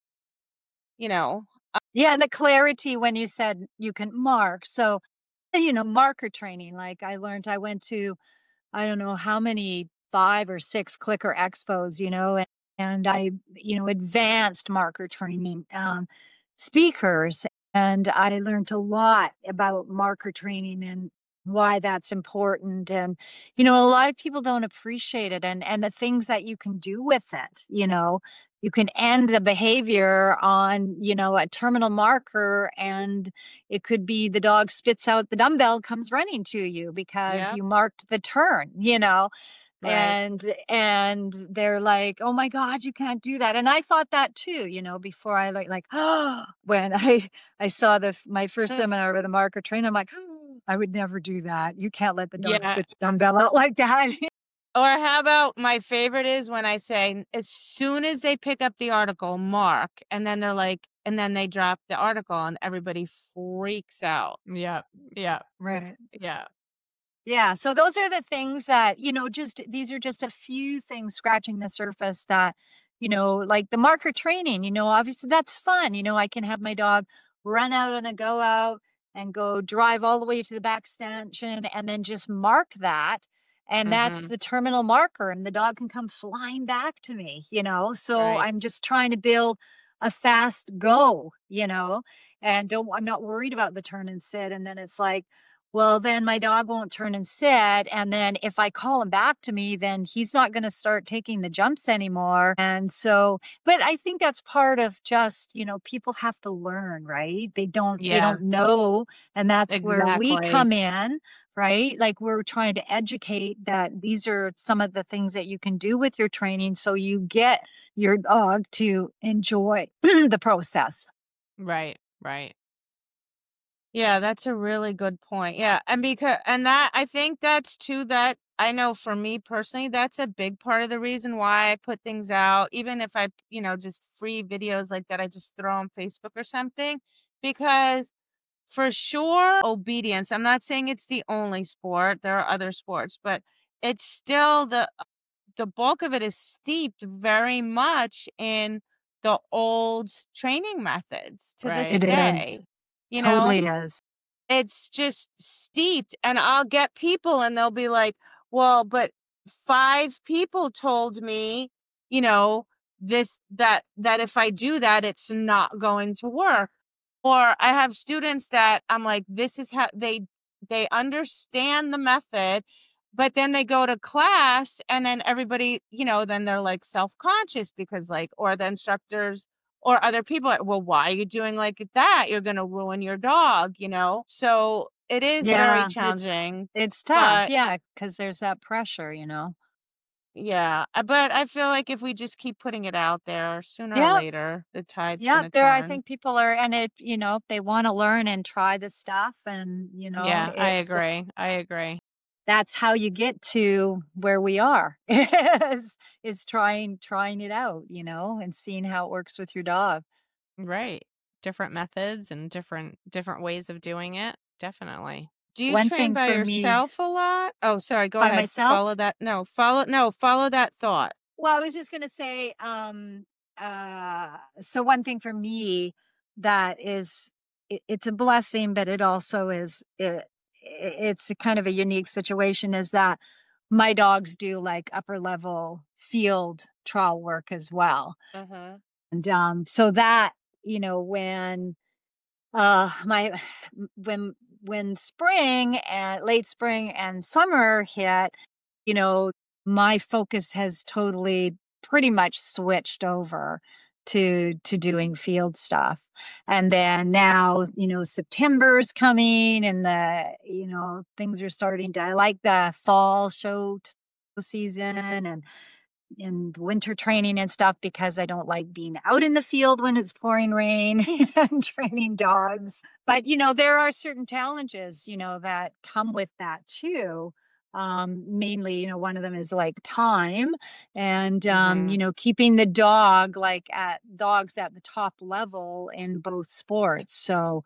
you know.
Yeah, and the clarity when you said you can mark. So, you know, marker training, like I learned, I went to, I don't know how many, five or six clicker expos, you know, and, and I, you know, advanced marker training um, speakers. And I learned a lot about marker training and why that's important. And, you know, a lot of people don't appreciate it and, and the things that you can do with it, you know. You can end the behavior on, you know, a terminal marker, and it could be the dog spits out the dumbbell, comes running to you because
Yeah,
you marked the turn, you know.
right.
And and they're like, "Oh my God, you can't do that." And I thought that too, you know, before I like like, oh, when I I saw the my first seminar with a marker trainer, I'm like, "Oh, I would never do that. You can't let the dog
Yeah.
spit the dumbbell out like that."
Or how about my favorite is when I say, as soon as they pick up the article, mark, and then they're like, and then they drop the article and everybody freaks out.
Yeah. Yeah.
Right.
Yeah.
Yeah, so those are the things that, you know, just these are just a few things scratching the surface that, you know, like the marker training, you know, obviously that's fun. You know, I can have my dog run out on a go out and go drive all the way to the back extension and then just mark that. And that's
Mm-hmm.
the terminal marker, and the dog can come flying back to me, you know. So
Right.
I'm just trying to build a fast go, you know, and don't, I'm not worried about the turn and sit. And then it's like, well, then my dog won't turn and sit. And then if I call him back to me, then he's not going to start taking the jumps anymore. And so, but I think that's part of just, you know, people have to learn, right? They don't, they
Yeah.
don't know. And that's where we
Exactly.
come in, right? Like we're trying to educate that these are some of the things that you can do with your training so you get your dog to enjoy the process.
Right. Right.
Yeah, that's a really good point. Yeah, and because and that I think that's too that I know for me personally, that's a big part of the reason why I put things out, even if I, you know, just free videos like that I just throw on Facebook or something, because for sure obedience. I'm not saying it's the only sport. There are other sports, but it's still the the bulk of it is steeped very much in the old training methods to this
It
Right.
is.
day. You know,
Totally is.
it's just steeped, and I'll get people and they'll be like, "Well, but five people told me, you know, this that that if I do that, it's not going to work." Or I have students that I'm like, "This is how they they understand the method," but then they go to class and then everybody, you know, then they're like self-conscious because like or the instructors or other people, are, well, why are you doing like that? You're going to ruin your dog, you know? So it is very
Yeah, it's
challenging,
it's tough,
but
yeah, because there's that pressure, you know?
yeah, uh, but I feel like if we just keep putting it out there, sooner or
Yeah,
later, the tide's
yeah,
going to
there I
turn.
think people are, and it, you know, if they wanna learn and try the stuff, and, you know,
Yeah. I
it's
agree. I agree.
that's how you get to where we are, is is trying trying it out, you know, and seeing how it works with your dog.
Right. Different methods and different different ways of doing it. Definitely.
Do you
One
train
thing
by
for me
yourself a lot? Oh, sorry, go
by
ahead.
myself.
Follow that. No, follow no, follow that thought.
Well, I was just gonna say, um, uh, so one thing for me that is it, it's a blessing, but it also is it, it's a kind of a unique situation is that my dogs do like upper level field trial work as well,
Uh-huh.
and um, so that you know when uh my when when spring and late spring and summer hit, you know, my focus has totally pretty much switched over to to doing field stuff. And then now, you know, September's coming and the, you know, things are starting to, I like the fall show t- season and and winter training and stuff because I don't like being out in the field when it's pouring rain and training dogs. But, you know, there are certain challenges, you know, that come with that too. Um, mainly, you know, one of them is like time and, um,
Mhm.
you know, keeping the dog like at dogs at the top level in both sports. So,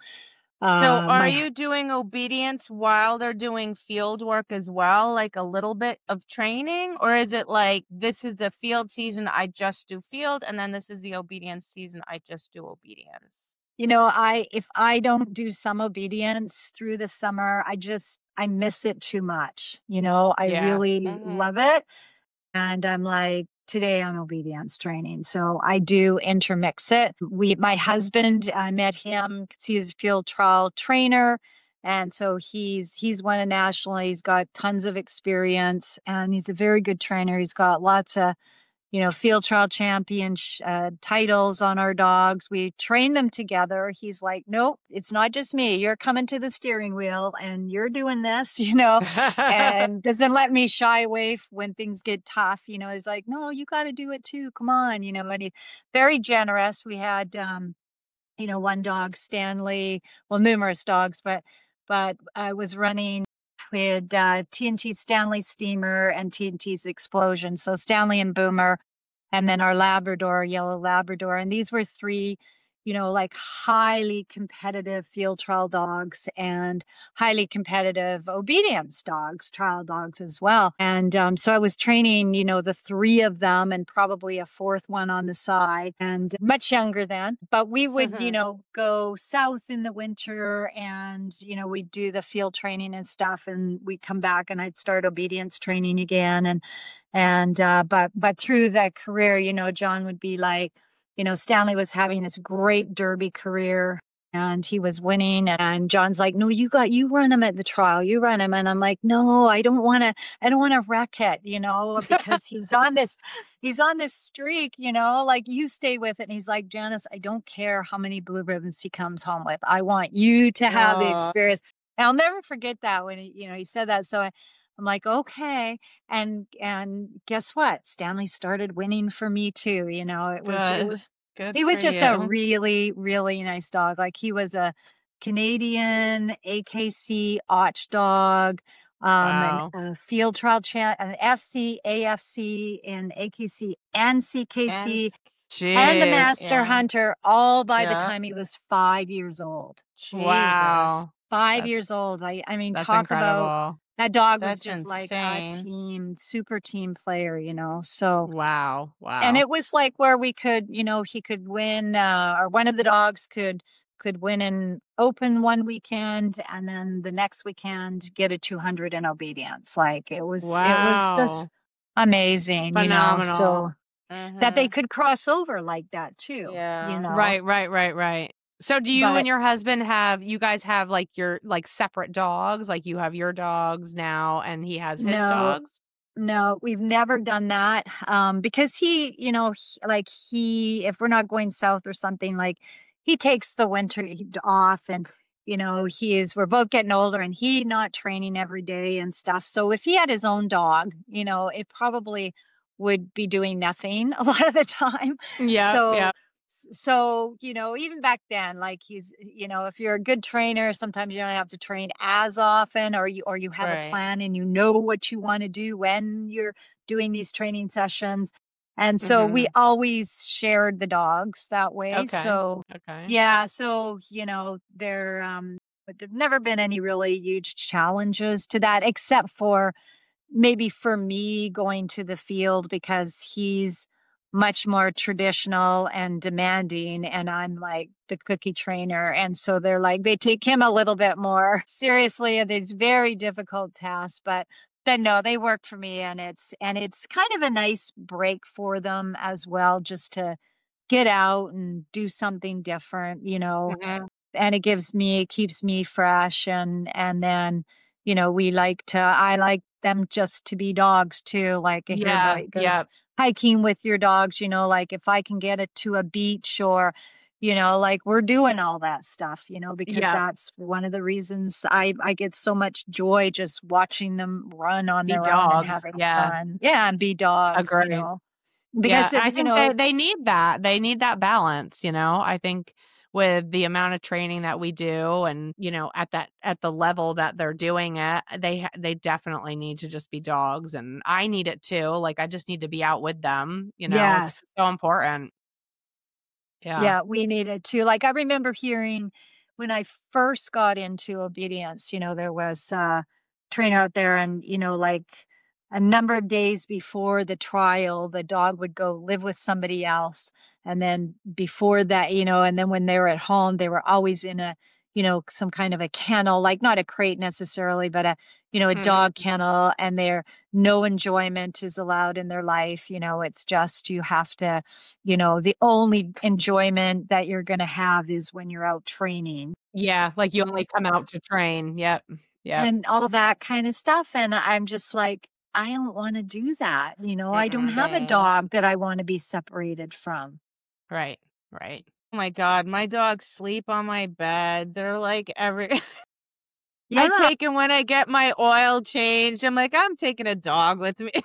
So
uh,
are
my
you doing obedience while they're doing field work as well, like a little bit of training? Or is it like, this is the field season, I just do field, and then this is the obedience season, I just do obedience?
You know, I if I don't do some obedience through the summer, I just I miss it too much. You know, I
Yeah.
really
Mhm.
love it. And I'm like, today I'm obedience training. So I do intermix it. We my husband, I met him 'cause he's a field trial trainer. And so he's he's won a national, he's got tons of experience and he's a very good trainer. He's got lots of you know, field trial champion sh- uh, titles on our dogs. We train them together. He's like, nope, it's not just me. You're coming to the steering wheel and you're doing this, you know, and doesn't let me shy away f- when things get tough. You know, he's like, no, you got to do it too. Come on, you know, and he's very generous. We had, um, you know, one dog, Stanley, well, numerous dogs, but but I was running. We had uh, T N T Stanley Steamer and T N T's Explosion. So Stanley and Boomer, and then our Labrador, Yellow Labrador. And these were three, you know, like highly competitive field trial dogs and highly competitive obedience dogs, trial dogs as well. And um, so I was training, you know, the three of them and probably a fourth one on the side and much younger then. But we would, you know, go south in the winter and, you know, we'd do the field training and stuff and we'd come back and I'd start obedience training again. And, and, uh, but, but through that career, you know, John would be like, you know, Stanley was having this great derby career and he was winning. And John's like, no, you got, you run him at the trial, you run him. And I'm like, no, I don't want to, I don't want to wreck it, you know, because he's on this, he's on this streak, you know, like you stay with it. And he's like, Janice, I don't care how many blue ribbons he comes home with. I want you to have the
Aw.
experience. And I'll never forget that when he, you know, he said that. So I, I'm like, okay. And, and guess what? Stanley started winning for me too. You know, it was, it was,
Good. Good
he
for
was just a
you.
really, really nice dog. Like he was a Canadian A K C Och dog, um, an
Wow.
a field trial champ, an F C, A F C, and A K C and
And
C K C,
s
and the
gee,
master
yeah.
hunter, all by the
Yeah.
time he was five years old.
Jesus.
Wow.
Five
That's
years old. I, I mean,
that's
talk about
incredible.
that dog was
That's
just like a
insane.
team, super team player, you know. So,
Wow.
and
Wow.
it was like where we could, you know, he could win, uh, or one of the dogs could could win an open one weekend, and then the next weekend get a two hundred in obedience. Like it was, it was just
Wow.
amazing, you know.
Phenomenal.
So that they
Mhm.
could cross over like that too, you
Yeah.
know.
Right, right, right, right. So do you and
But
your husband have you guys have like your like separate dogs? Like you have your dogs now and he has his
no,
dogs?
no, we've never done that. Um, because he, you know, he, like he, if we're not going south or something, like he takes the winter he- off and, you know, he is, we're both getting older and he not training every day and stuff. So if he had his own dog, you know, it probably would be doing nothing a lot of the time.
Yeah,
So,
yeah.
so, you know, even back then, like he's, you know, if you're a good trainer, sometimes you don't have to train as often or you, or you have a
Right.
plan and you know what you want to do when you're doing these training sessions. And so we
Mhm.
always shared the dogs that way.
Okay.
So
Okay.
yeah, so you know, there um but there've never been any really huge challenges to that except for maybe for me going to the field because he's much more traditional and demanding and I'm like the cookie trainer and so they're like they take him a little bit more seriously at these very difficult tasks but then no they work for me and it's and it's kind of a nice break for them as well just to get out and do something different you know
Mhm.
and it gives me it keeps me fresh and and then you know we like to I like them just to be dogs too like I hear
Yeah,
about because
yeah.
hiking with your dogs, you know, like if I can get it to a beach or, you know, like we're doing all that stuff, you know, because
Yeah.
that's one of the reasons I, I get so much joy just watching them run on
Be
their own and
dogs.
having
Yeah.
fun. Yeah. And be dogs, you
Agree.
know,
Yeah.
because,
I
it, you
think
know,
they,
if,
they need that. They need that balance, you know. I think with the amount of training that we do and, you know, at that at the level that they're doing it, they ha- they definitely need to just be dogs, and I need it too. Like I just need to be out with them, you know. It's
yes.
so important. Yeah.
Yeah, we needed to. Like I remember hearing when I first got into obedience, you know, there was a trainer out there and, you know, like a number of days before the trial, the dog would go live with somebody else. And then before that, you know, and then when they were at home, they were always in a, you know, some kind of a kennel, like not a crate necessarily, but a, you know, a
Mhm.
dog kennel, and there no enjoyment is allowed in their life. You know, it's just you have to, you know, the only enjoyment that you're going to have is when you're out training
Yeah, like you only come out to train. Yep. Yep.
and all that kind of stuff. And I'm just like, I don't want to do that. You know, I don't
Mm-mm.
have a
Same.
dog that I want to be separated from.
Right. Right.
Oh my God, my dogs sleep on my bed. They're like every I
Yeah.
take them when I get my oil changed. I'm like, I'm taking a dog with me.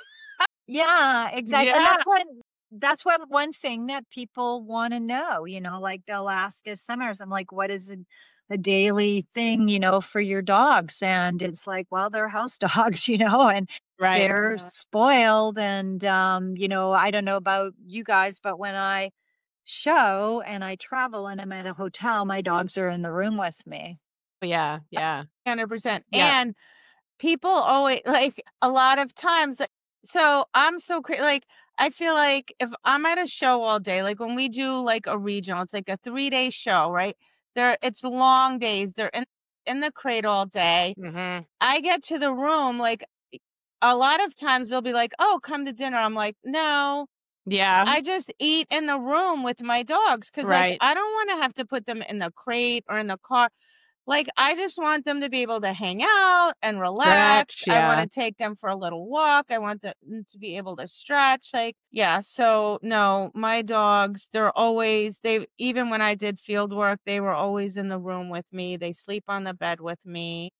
Yeah, exactly. And
Yeah.
that's what that's what one thing that people want to know, you know, like they'll ask us summers. I'm like, what is a, a daily thing, you know, for your dogs? And it's like, well, they're house dogs, you know, and
Right.
they're
Yeah.
spoiled. And um, you know, I don't know about you guys, but when I show and I travel and I'm at a hotel, my dogs are in the room with me.
Yeah. Yeah.
one hundred percent.
Yep.
And people always like a lot of times like, so I'm so cra- like I feel like if I'm at a show all day, like when we do like a regional, it's like a three day show, right? There it's long days. They're in in the crate all day.
Mhm.
I get to the room, like a lot of times they'll be like, "Oh, come to dinner." I'm like, "No,
Yeah.
I just eat in the room with my dogs because like
Right.
I don't want to have to put them in the crate or in the car. Like, I just want them to be able to hang out and relax.
Stretch.
I want
Yeah.
to take them for a little walk. I want them to be able to stretch. Like, yeah. So, no, my dogs, they're always, they, even when I did field work, they were always in the room with me. They sleep on the bed with me.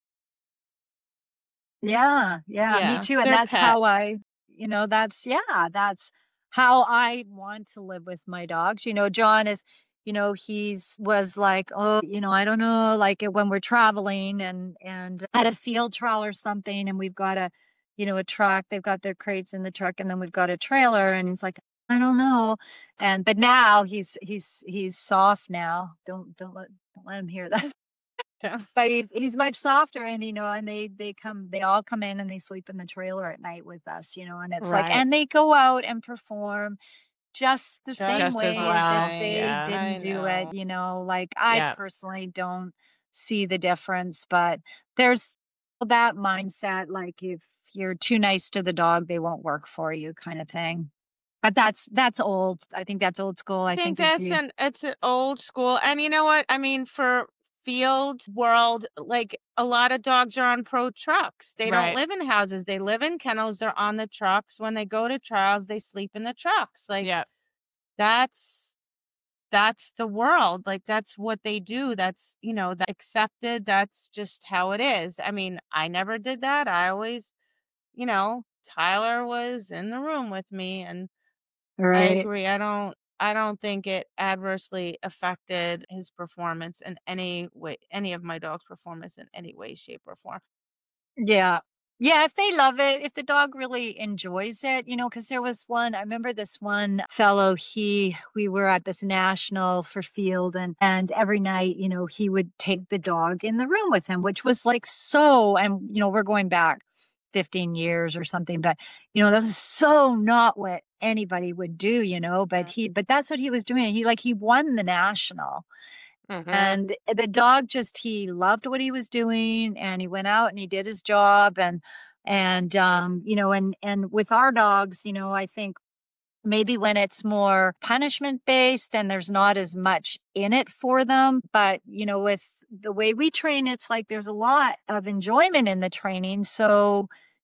Yeah, yeah, me
Yeah.
too. And
They're
that's how
pets.
I, you know, that's, yeah, that's how I want to live with my dogs. You know, John is, you know, he's was like, oh, you know, I don't know, like uh, when we're traveling and, and at a field trial or something, and we've got a, you know, a truck, they've got their crates in the truck, and then we've got a trailer. And he's like, I don't know. And, but now he's, he's, he's soft now. Don't, don't let, don't let him hear that. But he's he's much softer, and you know, and they they come they all come in and they sleep in the trailer at night with us, you know, and it's like,
Right.
and they go out and perform just the same
Just
Just as
way as if
well.
fine.
they
Yeah.
didn't
I
do
know.
it, you know, like I
Yeah.
personally don't see the difference, but there's that mindset, like if you're too nice to the dog, they won't work for you kind of thing. But that's that's old. I think that's old school.
I
I
think
think if
that's
you
an it's an old school. And you know what? I mean, for field world, like a lot of dogs are on pro trucks. They don't
Right.
live in houses. They live in kennels. They're on the trucks. When they go to trials, they sleep in the trucks. Like
Yeah.
that's that's the world. Like that's what they do. That's, you know, that accepted. That's just how it is. I mean, I never did that. I always, you know, Tyler was in the room with me and I
right.
agree. I don't I don't think it adversely affected his performance in any way, any of my dog's performance in any way, shape, or form.
Yeah. Yeah, if they love it, if the dog really enjoys it, you know, because there was one, I remember this one fellow, he, we were at this national for field and, and every night, you know, he would take the dog in the room with him, which was like so, and, you know, we're going back fifteen years or something, but, you know, that was so not what anybody would do, you know, but he, but that's what he was doing. He like, he won the national.
Mhm.
And the dog just he loved what he was doing and he went out and he did his job and and um you know and and with our dogs, you know, I think maybe when it's more punishment based and there's not as much in it for them, but you know, with the way we train, it's like there's a lot of enjoyment in the training. So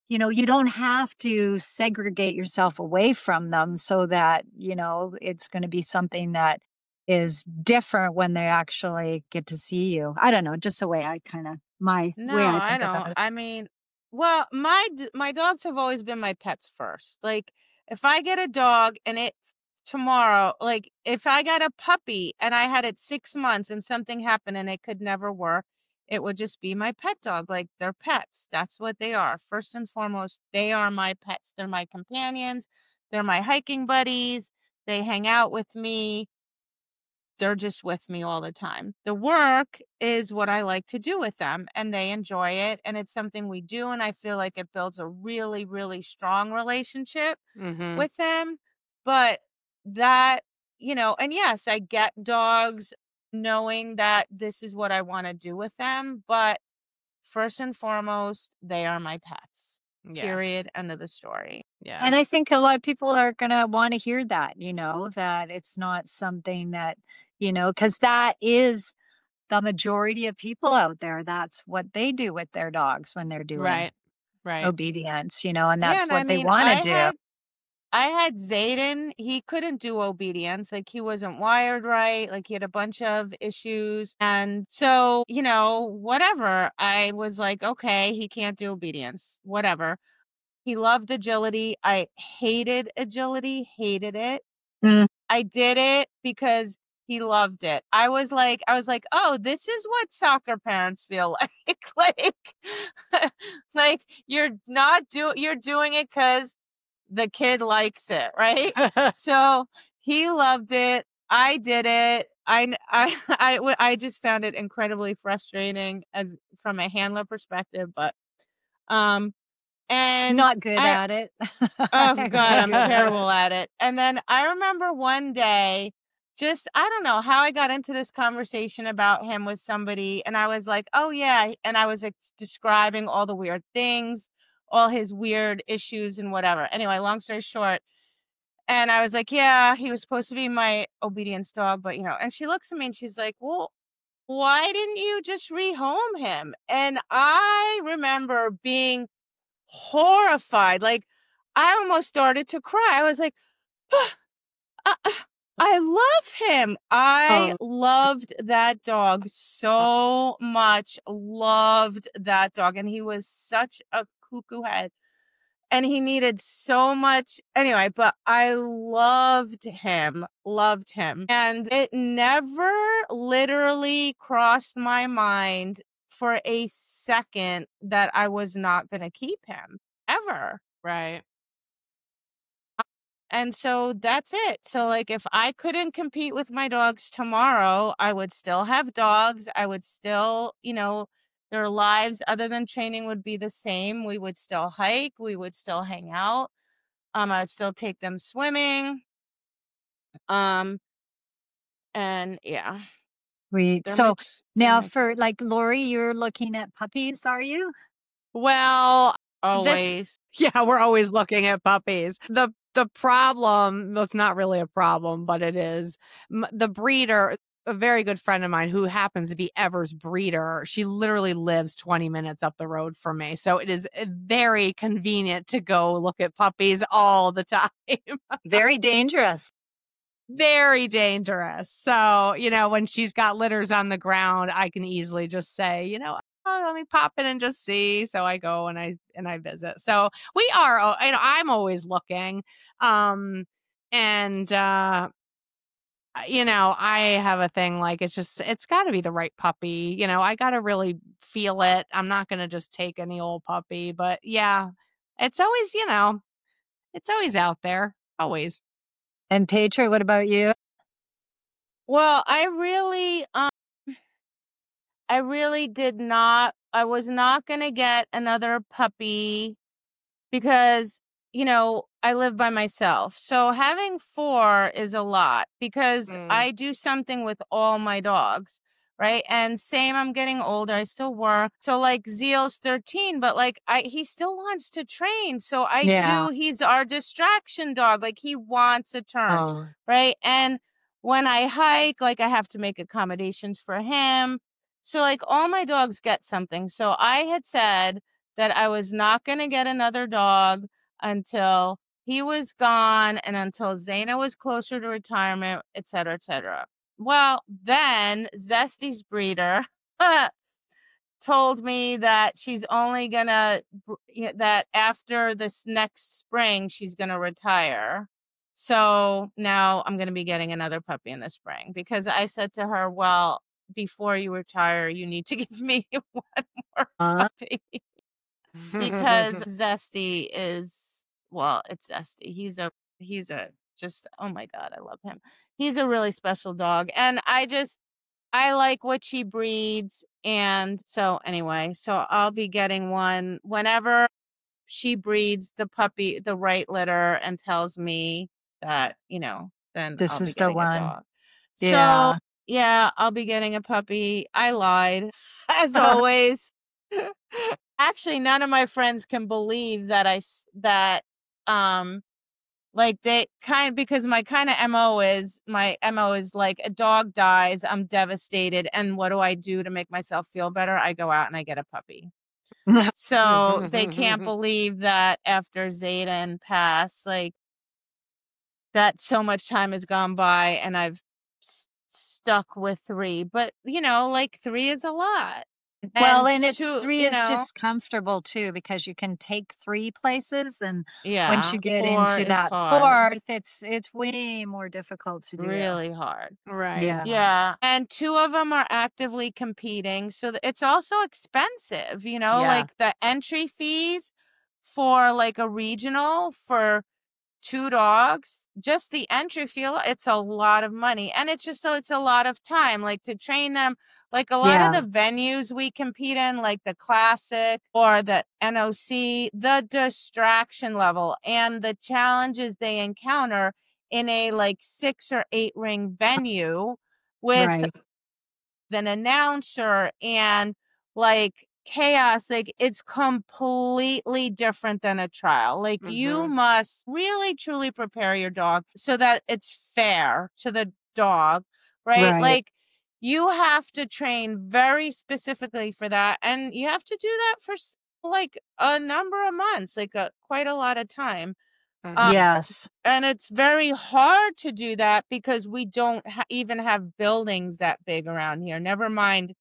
you know, you don't have to segregate yourself away from them so that, you know, it's going to be something that is different when they actually get to see you. I don't know, just the way I kind of, my
No,
way I
I
think
don't.
about it.
I mean, well, my d- my dogs have always been my pets first. Like if I get a dog and it tomorrow, like if I got a puppy and I had it six months and something happened and it could never work, it would just be my pet dog. Like they're pets. That's what they are. First and foremost, they are my pets. They're my companions. They're my hiking buddies. They hang out with me. They're just with me all the time. The work is what I like to do with them, and they enjoy it, and it's something we do, and I feel like it builds a really, really strong relationship
Mm-hmm.
with them. But that, you know, and yes, I get dogs knowing that this is what I want to do with them, but first and foremost, they are my pets.
Yeah.
Period. End of the story.
Yeah.
And I think a lot of people are going to want to hear that, you know, that it's not something that, you know, because that is the majority of people out there. That's what they do with their dogs when they're doing
Right. Right.
obedience, you know, and
Yeah,
that's
and I
what they
mean,
want to
I
do.
had I had Zayden. He couldn't do obedience. Like he wasn't wired right. Like he had a bunch of issues. And so, you know, whatever. I was like, okay, he can't do obedience. Whatever. He loved agility. I hated agility, hated it.
Mm.
I did it because he loved it. I was like, I was like, oh, this is what soccer parents feel like. like, like you're not do you're doing it because the kid likes it, right? So he loved it. I did it. I, I, I, w- I just found it incredibly frustrating as from a handler perspective, but, um, and
Not good
I,
at it.
oh God, I'm terrible at it. And then I remember one day, just, I don't know how I got into this conversation about him with somebody. And I was like, oh yeah. And I was ex- describing all the weird things, all his weird issues and whatever. Anyway, long story short. And I was like, yeah, he was supposed to be my obedience dog, but you know, and she looks at me and she's like, well, why didn't you just rehome him? And I remember being horrified. Like I almost started to cry. I was like, "Ah, ah, ah, I love him. I
Oh.
loved that dog so much. Loved that dog. And he was such a cuckoo head. And he needed so much anyway, but I loved him, loved him. And it never literally crossed my mind for a second that I was not going to keep him ever.
Right.
And so that's it. So like if I couldn't compete with my dogs tomorrow, I would still have dogs. I would still, you know, their lives other than training would be the same. We would still hike, we would still hang out. Um, I would still take them swimming. Um, and yeah.
Sweet.
they're
So
my ch- they're
now
my
for
pets.
like Lori, you're looking at puppies, are you?
Well,
Always.
yeah, we're always looking at puppies. The the problem, well, it's not really a problem, but it is. M- The breeder, a very good friend of mine who happens to be Ever's breeder, she literally lives twenty minutes up the road from me. So it is uh, very convenient to go look at puppies all the time.
Very dangerous.
Very dangerous. So, you know, when she's got litters on the ground, I can easily just say, you know, oh, let me pop in and just see. So I go and I and I visit. So we are, uh, you know, I'm always looking. Um, and uh, you know, I have a thing like it's just it's got to be the right puppy. You know, I got to really feel it. I'm not going to just take any old puppy, but yeah, it's always, you know, it's always out there, always.
And Petra, what about you?
Well, I really, um, I really did not. I was not going to get another puppy because, you know, I live by myself. So having four is a lot because
Mm.
I do something with all my dogs, right? And same, I'm getting older. I still work. So like Zeal's thirteen, but like I he still wants to train. So I
Yeah.
do, he's our distraction dog. Like he wants a turn,
Oh,
right? And when I hike, like I have to make accommodations for him. So like all my dogs get something. So I had said that I was not going to get another dog until he was gone and until Zaina was closer to retirement, et cetera, et cetera. Well, then Zesty's breeder told me that she's only gonna, that after this next spring, she's gonna retire. So now I'm gonna be getting another puppy in the spring because I said to her, well, before you retire, you need to give me one more
Uh,
puppy because Zesty is, well, it's Zesty. He's a, he's a, just, oh my God, I love him. He's a really special dog. And I just, I like what she breeds. And so anyway, so I'll be getting one whenever she breeds the puppy, the right litter, and tells me that, you know, then
this
I'll be
is the
getting a
one.
dog.
Yeah.
So yeah, I'll be getting a puppy. I lied, as always. Actually, none of my friends can believe that I, s- that, um, like they kind because my kind of M O is my M O is like a dog dies, I'm devastated. And what do I do to make myself feel better? I go out and I get a puppy. So they can't believe that after Zayden passed, like that so much time has gone by and I've s- stuck with three. But you know, like three is a lot.
Well,
And
and it's
two,
three
you
is
know,
just comfortable too because you can take three places, and once you
yeah,
get
four
into
is
that
hard,
fourth, it's it's way more difficult to do.
really hard.
Right.
Yeah.
Yeah. And two of them are actively competing. So th- it's also expensive, you know,
Yeah.
like the entry fees for like a regional for two dogs, just the entry fee, it's a lot of money. And it's just so it's a lot of time, like to train them. Like a lot of
Yeah.
the venues we compete in, like the Classic or the N O C, the distraction level and the challenges they encounter in a like six or eight ring venue with
Right.
an announcer and like chaos, like it's completely different than a trial. Like you
Mhm.
must really truly prepare your dog so that it's fair to the dog, right?
Right.
Like you have to train very specifically for that, and you have to do that for s- like a number of months, like a quite a lot of time. Um,
Mhm.
Yes.
and it's very hard to do that because we don't ha- even have buildings that big around here. Never mind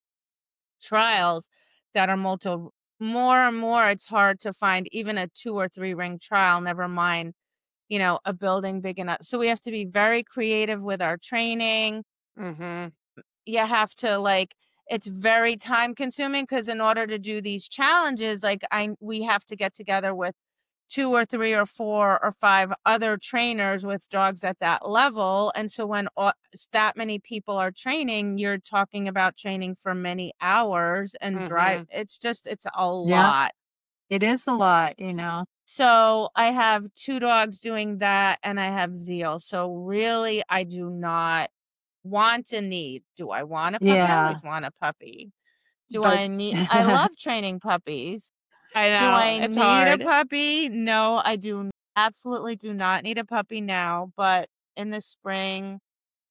trials that are multi more and more. It's hard to find even a two or three ring trial. Never mind, you know, a building big enough. So we have to be very creative with our training.
Mhm.
You have to like. It's very time consuming because in order to do these challenges, like I, we have to get together with two or three or four or five other trainers with dogs at that level. And so when all, that many people are training, you're talking about training for many hours and drive.
Mhm.
It's just, it's a
Yeah.
lot.
It is a lot, you know.
So I have two dogs doing that and I have Zeal. So really, I do not want a need. Do I want a puppy? I
Yeah.
always want a puppy. Do
But
I need, I love training puppies.
I
Do
know.
I
It's
need
hard.
a puppy? No, I do n- absolutely do not need a puppy now, but in the spring,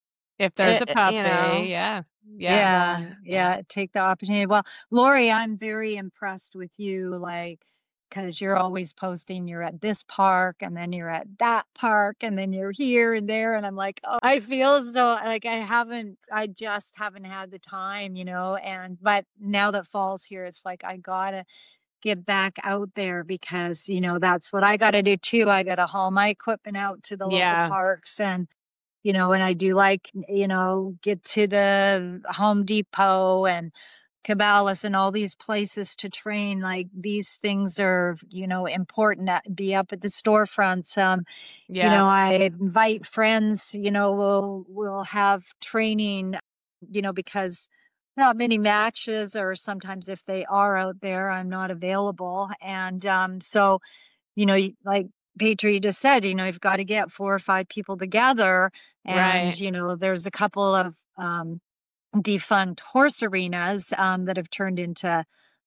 If there's
it,
a
it-
puppy,
you know,
yeah. Yeah.
yeah,
then
yeah,
yeah.
take the opportunity. Well, Lori, I'm very impressed with you, like, because you're always posting you're at this park and then you're at that park and then you're here and there. And I'm like, oh, I feel so like I haven't, I just haven't had the time, you know. And, but now that fall's here, it's like, I gotta get back out there because, you know, that's what I gotta do too. I gotta haul my equipment out to the local
Yeah.
parks and, you know, and I do like, you know, get to the Home Depot and Cabalas and all these places to train. Like these things are, you know, important to be up at the storefronts. Um, you
Yeah.
know, I invite friends, you know, we'll, we'll have training, you know, because not many matches, or sometimes if they are out there, I'm not available. And, um, so, you know, y- like Peter, you just said, you know, you've got to get four or five people together. And,
Right.
you know, there's a couple of um, defunct horse arenas um, that have turned into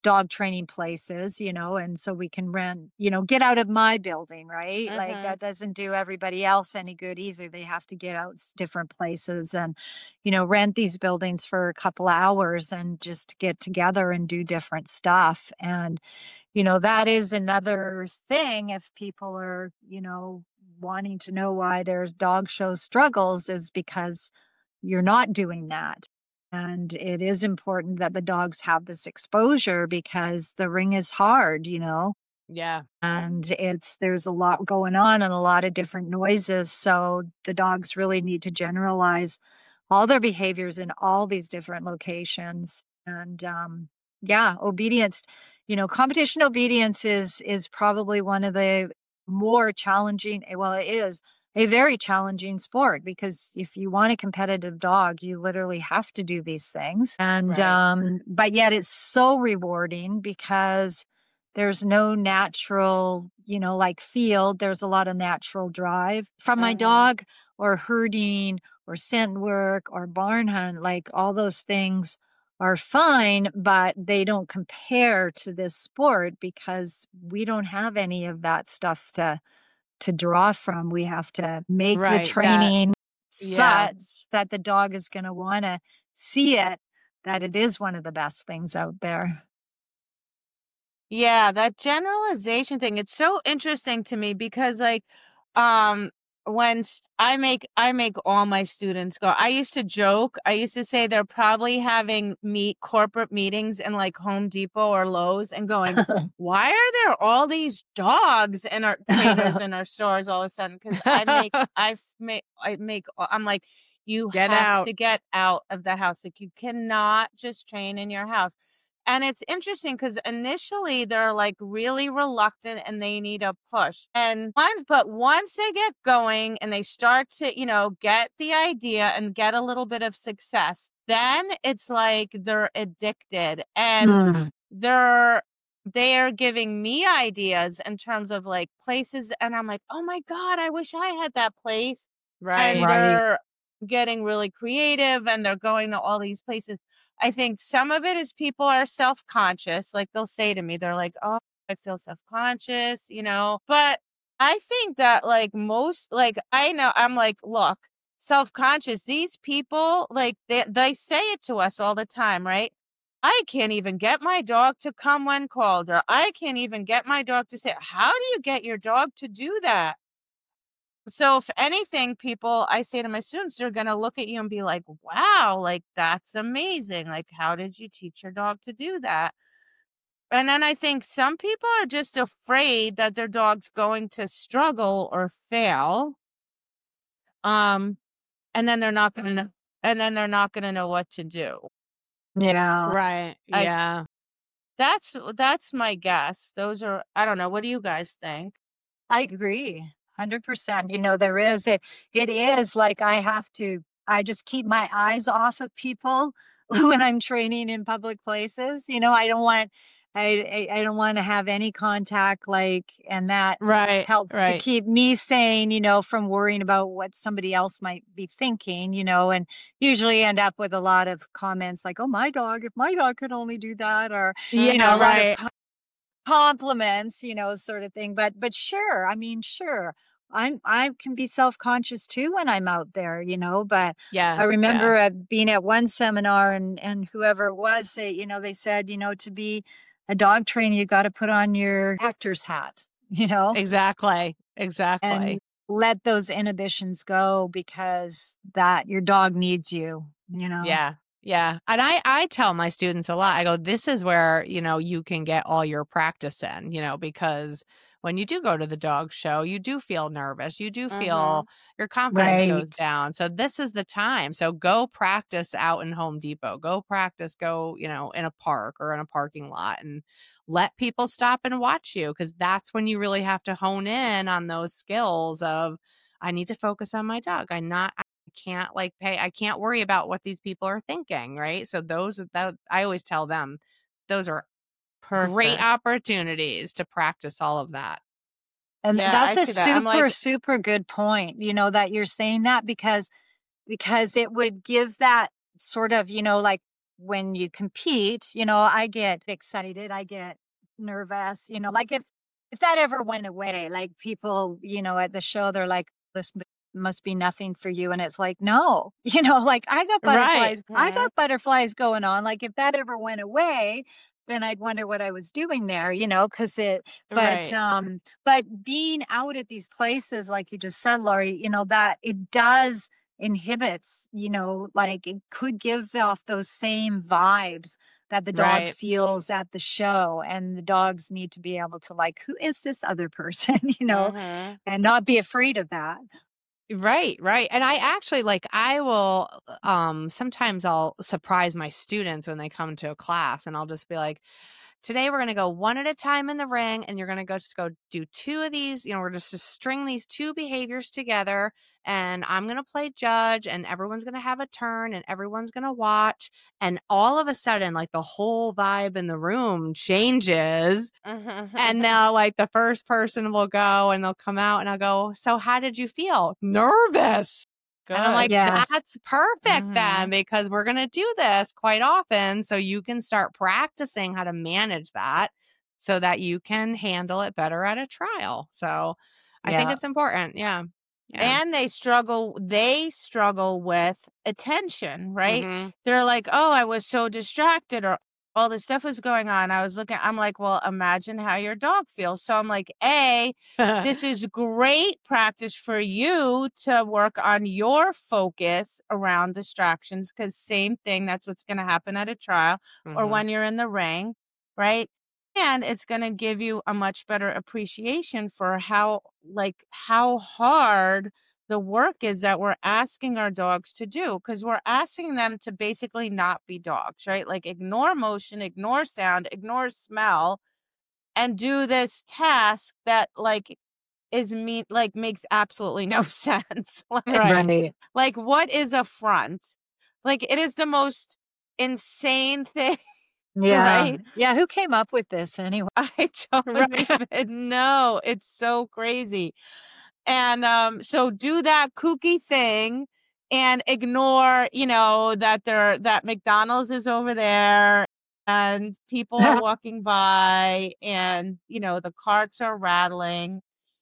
dog training places, you know, and so we can rent, you know, get out of my building, right?
Mm-hmm.
Like that doesn't do everybody else any good either. They have to get out different places and, you know, rent these buildings for a couple hours and just get together and do different stuff. And, you know, that is another thing if people are, you know, wanting to know why there's dog show struggles is because you're not doing that. And it is important that the dogs have this exposure because the ring is hard, you know,
Yeah.
and it's, there's a lot going on and a lot of different noises. So the dogs really need to generalize all their behaviors in all these different locations. And, um, yeah, obedience, you know, competition obedience is, is probably one of the more challenging, well, it is a very challenging sport because if you want a competitive dog, you literally have to do these things. And,
Right.
um, but yet it's so rewarding because there's no natural, you know, like field. There's a lot of natural drive from my
Mhm.
dog or herding or scent work or barn hunt. Like all those things are fine, but they don't compare to this sport because we don't have any of that stuff to to draw from. We have to make the
Right. That,
training
yeah.
such that the dog is going to want to see it, that it is one of the best things out there.
Yeah, that generalization thing, it's so interesting to me because like um when s- I make I make all my students go. I used to joke. I used to say they're probably having meet corporate meetings in like Home Depot or Lowe's and going, "Why are there all these dogs in our trainers in our stores all of a sudden?" Cuz I make I f- make I make I'm like, you
Get
have
out.
to get out of the house. Like you cannot just train in your house. And it's interesting because initially they're like really reluctant and they need a push. And one, but once they get going and they start to, you know, get the idea and get a little bit of success, then it's like they're addicted and
Mm.
they're they are giving me ideas in terms of like places. And I'm like, oh my God, I wish I had that place.
Right.
And
Right.
they're getting really creative and they're going to all these places. I think some of it is people are self-conscious. Like they'll say to me, they're like, "Oh, I feel self-conscious," you know. But I think that like most, like I know, I'm like, look, self-conscious. These people, like they they say it to us all the time, right? I can't even get my dog to come when called, or I can't even get my dog to say, how do you get your dog to do that? So if anything, people, I say to my students, they're going to look at you and be like, wow, like that's amazing. Like, how did you teach your dog to do that? And then I think some people are just afraid that their dog's going to struggle or fail. Um, and then they're not going to, and then they're not going to know what to do.
Yeah.
Right.
I,
Yeah.
that's, that's my guess. Those are, I don't know. What do you guys think?
I agree. one hundred percent. You know, there is it it is like I have to I just keep my eyes off of people when I'm training in public places. You know, I don't want I I, I don't want to have any contact like and that
Right.
helps to
Right.
keep me sane, you know, from worrying about what somebody else might be thinking, you know, and usually end up with a lot of comments like, "Oh, my dog, if my dog could only do that," or you know,
Yeah.
a lot of
Right.
co- compliments, you know, sort of thing. But but sure, I mean, sure. I'm I can be self-conscious too when I'm out there, you know, but
Yeah.
I
Yeah.
remember uh, being at one seminar and and whoever it was say, you know, they said, you know, to be a dog trainer, you got to put on your actor's hat, you know,
Exactly.
and
Exactly.
let those inhibitions go because that your dog needs you, you know.
Yeah. Yeah. And I, I tell my students a lot, I go, this is where, you know, you can get all your practice in, you know, because when you do go to the dog show, you do feel nervous. You do feel your confidence goes
Right.
down. So this is the time. So go practice out in Home Depot. Go practice, go, you know, in a park or in a parking lot and let people stop and watch you because that's when you really have to hone in on those skills of I need to focus on my dog. I'm not can't like pay I can't worry about what these people are thinking, right? So those that I always tell them those are great
Perfect.
opportunities to practice all of that.
And
Yeah, I
that's a
see that. I'm
super,
like,
super good point, you know, that you're saying that because because it would give that sort of, you know, like when you compete, you know, I get excited, I get nervous, you know, like if if that ever went away, like people, you know, at the show, they're like, this m- must be nothing for you. And it's like, no, you know, like I got
Right.
butterflies, I got butterflies going on. Like if that ever went away, then I'd wonder what I was doing there, you know, because it, but,
Right.
um, but being out at these places, like you just said, Laurie, you know, that it does inhibits, you know, like it could give off those same vibes that the dog
Right.
feels at the show. And the dogs need to be able to like, who is this other person, you know,
Mhm.
and not be afraid of that.
Right, right. And I actually like I will um sometimes I'll surprise my students when they come to a class and I'll just be like, today we're going to go one at a time in the ring and you're going to go just go do two of these, you know, we're just to string these two behaviors together and I'm going to play judge and everyone's going to have a turn and everyone's going to watch and all of a sudden like the whole vibe in the room changes. And now, like, the first person will go and they'll come out and I'll go, so how did you feel? Nervous.
Good.
And I'm like,
Yes.
that's perfect
Mhm.
then, because we're going to do this quite often. So you can start practicing how to manage that so that you can handle it better at a trial. So I think
Yeah.
it's important. Yeah. Yeah.
And they struggle, they struggle with attention, right?
Mhm.
They're like, oh, I was so distracted or all this stuff was going on. I was looking, I'm like, well, imagine how your dog feels. So I'm like, A, this is great practice for you to work on your focus around distractions because same thing, that's what's going to happen at a trial or
Mhm.
when you're in the ring, right? And it's going to give you a much better appreciation for how, like, how hard the work is that we're asking our dogs to do because we're asking them to basically not be dogs, right? Like, ignore motion, ignore sound, ignore smell, and do this task that, like, is mean, like, makes absolutely no sense. Like,
Right.
Right.
like, what is a front? Like, it is the most insane thing,
Yeah.
right?
Yeah. Who came up with this anyway?
I don't
Right.
even know. It's so crazy. And um, so do that kooky thing and ignore, you know, that there that McDonald's is over there and people are walking by and, you know, the carts are rattling.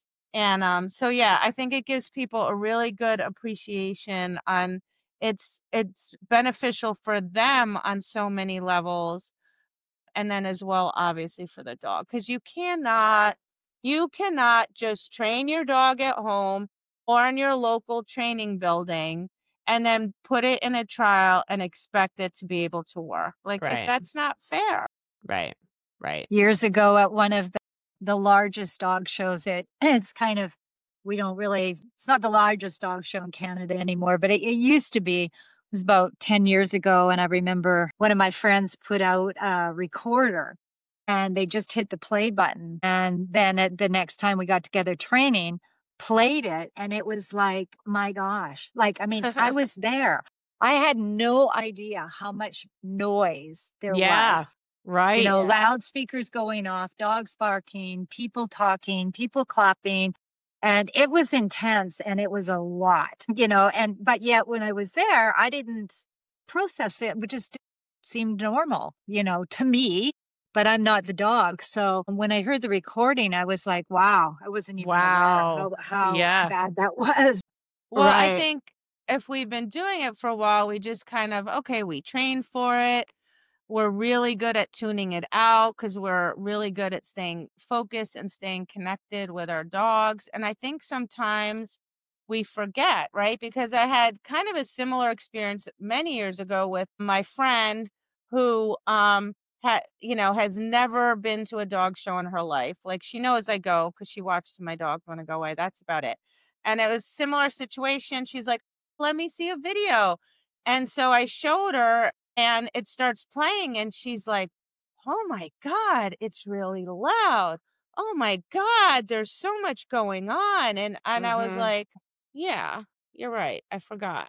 And um, so yeah, I think it gives people a really good appreciation on it's it's beneficial for them on so many levels and then as well obviously for the dog because you cannot you cannot just train your dog at home or in your local training building and then put it in a trial and expect it to be able to work like it,
Right.
that's not fair.
Right. Right.
Years ago at one of the, the largest dog shows, it it's kind of, we don't really, it's not the largest dog show in Canada anymore, but it, it used to be. It was about ten years ago. And I remember one of my friends put out a recorder and they just hit the play button. And then at the next time we got together training, played it. And it was like, my gosh, like, I mean, I was there. I had no idea how much noise there
Yeah.
was.
Right.
You know,
Yeah.
loudspeakers going off, dogs barking, people talking, people clapping. And it was intense and it was a lot, you know, and, but yet when I was there, I didn't process it, which just seemed normal, you know, to me, but I'm not the dog. So when I heard the recording, I was like, wow, I wasn't even
Wow.
aware how, how
Yeah.
bad that was.
Well, I
Right.
think if we've been doing it for a while we just kind of okay we train for it. We're really good at tuning it out because we're really good at staying focused and staying connected with our dogs. And I think sometimes we forget, right? Because I had kind of a similar experience many years ago with my friend who um had, you know, has never been to a dog show in her life. Like she knows I go because she watches my dog when I go away. That's about it. And it was a similar situation. She's like, let me see a video. And so I showed her and it starts playing and she's like, oh my God, it's really loud. Oh my God, there's so much going on. And and I was
Mhm.
like, yeah, you're right. I forgot.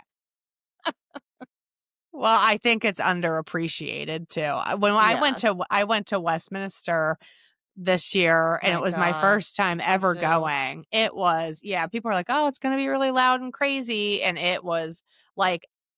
Well, I think it's underappreciated too. I- When I went
Yes.
to I went to Westminster this year and
My
it was my
God.
first time ever
too.
going. It was, yeah, people are like, "Oh, it's going to be really loud and crazy." And it was like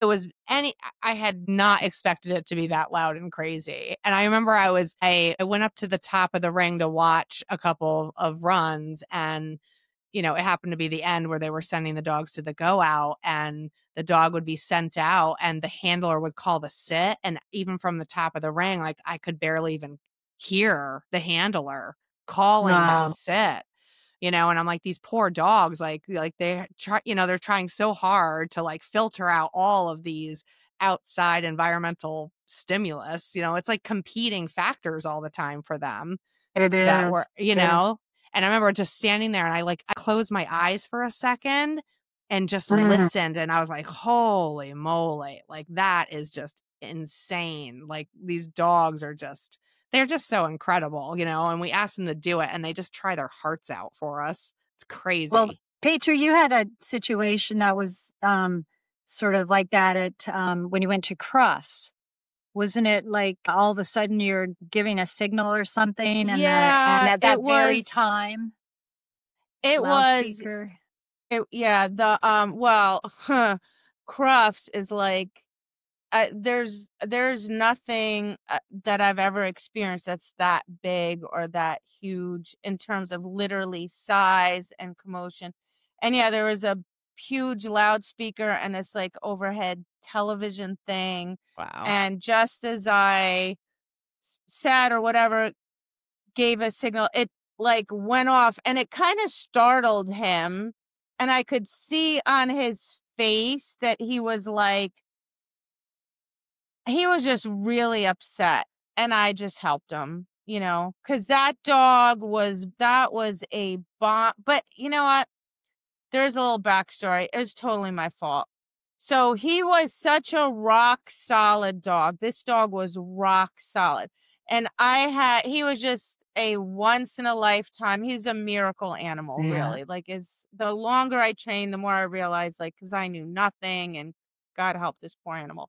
it was any, I had not expected it to be that loud and crazy. And I remember I was, I, I went up to the top of the ring to watch a couple of runs, and, you know, it happened to be the end where they were sending the dogs to the go out, and the dog would be sent out and the handler would call the sit. And even from the top of the ring, like I could barely even hear the handler calling
Wow.
that sit. You know, and I'm like, these poor dogs, like, like they try, you know, they're trying so hard to like filter out all of these outside environmental stimulus. You know, it's like competing factors all the time for them
It
that
is.
were, you
It is.
know, and I remember just standing there and I like, I closed my eyes for a second and just
Mm.
listened. And I was like, holy moly, like that is just insane. Like these dogs are just, they're just so incredible, you know, and we asked them to do it and they just try their hearts out for us. It's crazy.
Well, Peter, you had a situation that was um, sort of like that at um, when you went to Crufts. Wasn't it like all of a sudden you're giving a signal or something, and,
Yeah,
the, and at that
it
very
was-
time,
It was,
loudspeaker?
it, yeah, the, um, well, Crufts is like, uh, there's, there's nothing uh, that I've ever experienced that's that big or that huge in terms of literally size and commotion. And yeah, there was a huge loudspeaker and this like overhead television thing.
Wow.
And just as I s- sat or whatever, gave a signal, it like went off and it kind of startled him. And I could see on his face that he was like, he was just really upset. And I just helped him, you know, because that dog was, that was a bomb. But you know what? There's a little backstory. It was totally my fault. So he was such a rock solid dog. This dog was rock solid. And I had, he was just a once in a lifetime. He's a miracle animal,
Yeah.
really. Like, is the longer I trained, the more I realized, like, because I knew nothing and God help this poor animal.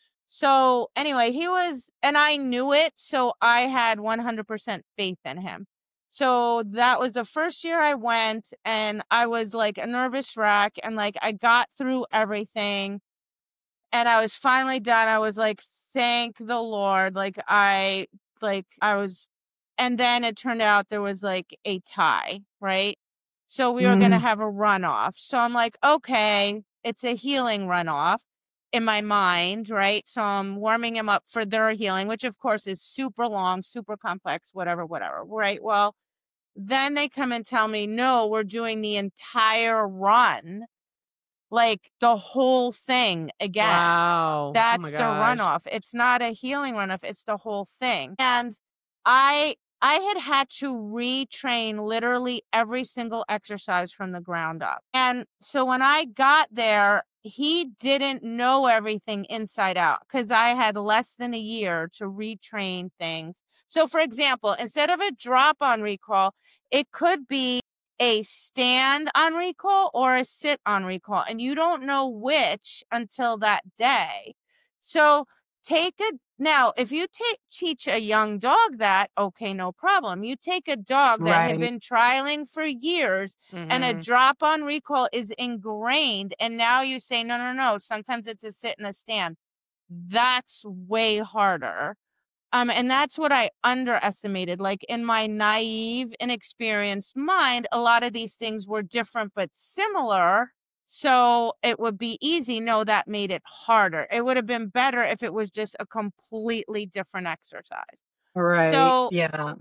So anyway, he was, and I knew it. So I had one hundred percent faith in him. So that was the first year I went, and I was like a nervous wreck, and like I got through everything and I was finally done. I was like, thank the Lord. Like I, like I was, and then it turned out there was like a tie, right? So we were going to
Mm.
have a runoff. So I'm like, okay, it's a healing runoff in my mind, right? So I'm warming him up for their healing, which of course is super long, super complex, whatever, whatever, right? Well, then they come and tell me, no, we're doing the entire run, like the whole thing again.
Wow.
That's
oh my
the
gosh.
runoff. It's not a healing runoff. It's the whole thing. And I I had had to retrain literally every single exercise from the ground up. And so when I got there, he didn't know everything inside out because I had less than a year to retrain things. So for example, instead of a drop on recall, it could be a stand on recall or a sit on recall. And you don't know which until that day. So take a, now, if you take, teach a young dog that, okay, no problem. You take a dog that had
Right.
been trialing for years and a
Mhm.
drop on recall is ingrained. And now you say, no, no, no, sometimes it's a sit and a stand. That's way harder. Um, and that's what I underestimated. Like in my naive, inexperienced mind, a lot of these things were different but similar. So it would be easy. No, that made it harder. It would have been better if it was just a completely different exercise.
Right.
So
Yeah.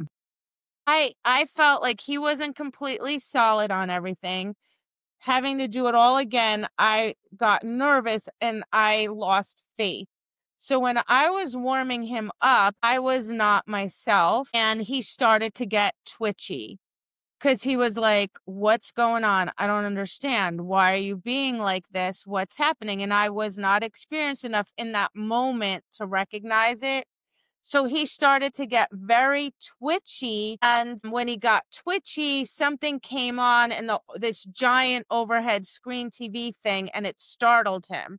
I I felt like he wasn't completely solid on everything. Having to do it all again, I got nervous and I lost faith. So when I was warming him up, I was not myself and he started to get twitchy because he was like, what's going on? I don't understand. Why are you being like this? What's happening? And I was not experienced enough in that moment to recognize it. So he started to get very twitchy. And when he got twitchy, something came on in the, this giant overhead screen T V thing and it startled him.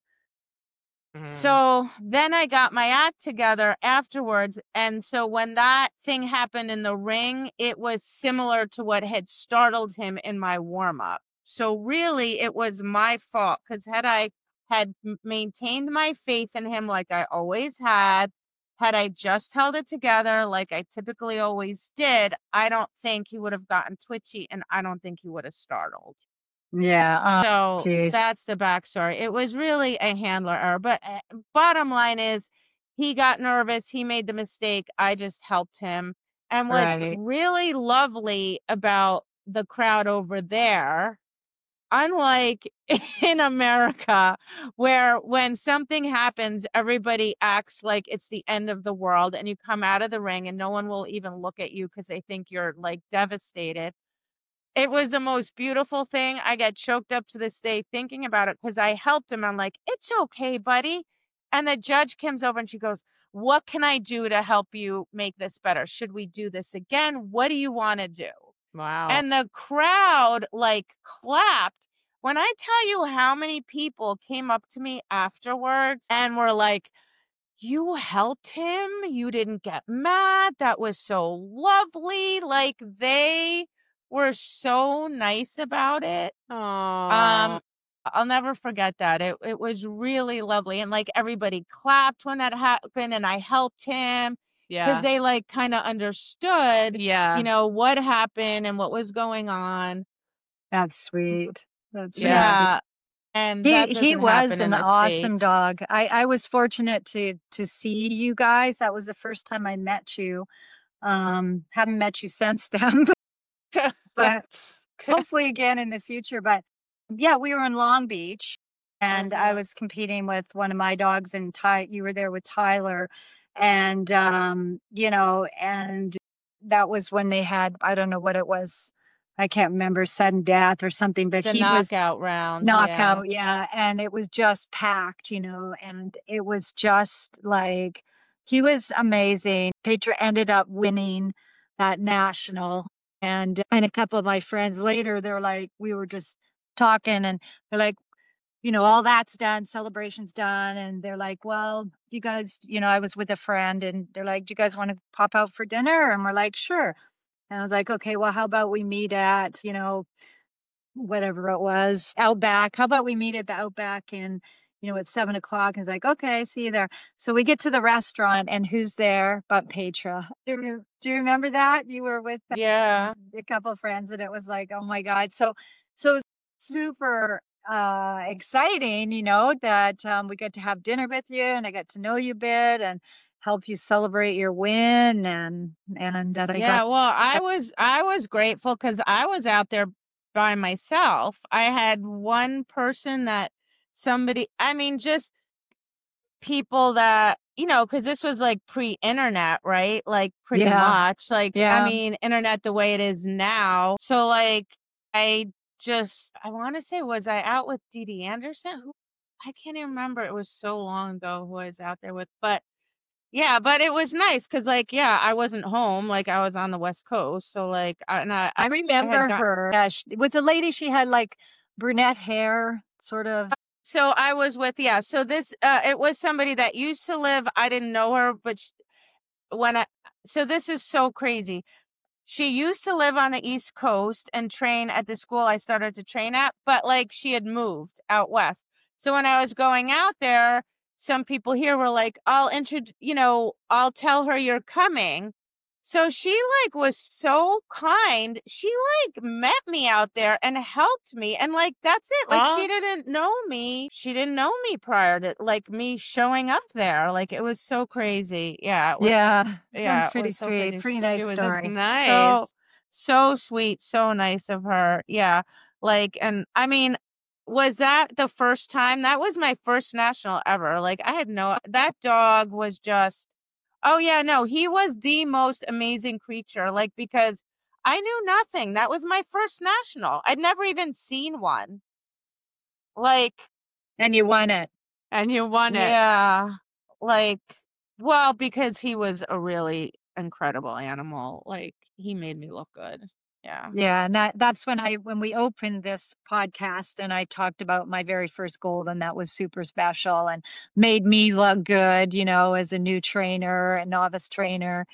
Mhm.
So then I got my act together afterwards. And so when that thing happened in the ring, it was similar to what had startled him in my warm up. So really it was my fault because had I had m- maintained my faith in him like I always had, had I just held it together like I typically always did, I don't think he would have gotten twitchy, and I don't think he would have startled.
Yeah. Oh,
So
geez.
that's the backstory. It was really a handler error. But uh, bottom line is, he got nervous. He made the mistake. I just helped him. And what's
Right.
really lovely about the crowd over there, unlike in America, where when something happens, everybody acts like it's the end of the world, and you come out of the ring and no one will even look at you because they think you're like devastated. It was the most beautiful thing. I get choked up to this day thinking about it because I helped him. I'm like, it's okay, buddy. And the judge comes over and she goes, what can I do to help you make this better? Should we do this again? What do you want to do?
Wow.
And the crowd like clapped. When I tell you how many people came up to me afterwards and were like, you helped him. You didn't get mad. That was so lovely. Like, they were so nice about it.
Aw.
Um, I'll never forget that. It it was really lovely. And like everybody clapped when that happened, and I helped him because
Yeah.
they like kind of understood,
Yeah.
you know, what happened and what was going on.
That's sweet. That's
Yeah.
really sweet.
Yeah. And
He
that
he
doesn't
was
happen in
an
the
awesome
States.
dog. I I was fortunate to to see you guys. That was the first time I met you. Um, haven't met you since then, but hopefully again in the future. But yeah, we were in Long Beach, and I
Mhm.
was competing with one of my dogs, and Ty, you were there with Tyler, and um, you know, and that was when they had, I don't know what it was, I can't remember, sudden death or something, but
The
he was
knockout round. Yeah.
knockout, yeah, and it was just packed, you know, and it was just like he was amazing. Petra ended up winning that national, and and a couple of my friends later, they're like, we were just talking, and they're like, you know, all that's done, celebration's done, and they're like, well, do you guys, you know, I was with a friend, and they're like, do you guys want to pop out for dinner? And we're like, sure. And I was like, okay, well, how about we meet at, you know, whatever it was, Outback. How about we meet at the Outback and, you know, at seven o'clock? And it's like, okay, see you there. So we get to the restaurant, and who's there but Petra? Do you, do you remember that? You were with
Yeah.
a couple of friends, and it was like, oh my God. So, so it's super uh exciting, you know, that um we get to have dinner with you, and I got to know you a bit and help you celebrate your win, and and that I
Yeah,
got
well, I was I was grateful because I was out there by myself. I had one person that somebody, I mean, just people that, you know, because this was like pre-internet, right? Like pretty
yeah,
much. Like, I
yeah.
mean, internet the way it is now. So like I just I want to say, was I out with Dee Dee Anderson? Who I can't even remember. It was so long ago who I was out there with. But yeah, but it was nice because, like, yeah, I wasn't home. Like, I was on the West Coast. So, like, I, and I,
I
I
remember
got,
her. Yeah, she, was a lady. She had like brunette hair, sort of.
so I was with, yeah. So this, uh, it was somebody that used to live, I didn't know her, but sh when I, so this is so crazy. She used to live on the East Coast and train at the school I started to train at, but like she had moved out west. So when I was going out there, some people here were like, I'll introduce, you know, I'll tell her you're coming. So she like was so kind. She like met me out there and helped me. And like, that's it. Like
Aw.
she didn't know me. She didn't know me prior to like me showing up there. Like it was so crazy. Yeah. It was,
Yeah,
yeah,
that's
it
pretty
was so
sweet.
crazy.
Pretty
She
nice
was
That's
story.
so,
nice.
so sweet, so nice of her. Yeah. Like, and I mean, was that the first time? That was my first national ever. Like, I had no, that dog was just, oh, yeah, no, he was the most amazing creature. Like, because I knew nothing. That was my first national. I'd never even seen one. Like,
And you won it.
And you won it.
yeah. Like, well, because he was a really incredible animal. Like, he made me look good. Yeah.
Yeah, and that that's when I when we opened this podcast, and I talked about my very first gold, and that was super special and made me look good, you know, as a new trainer, a novice trainer.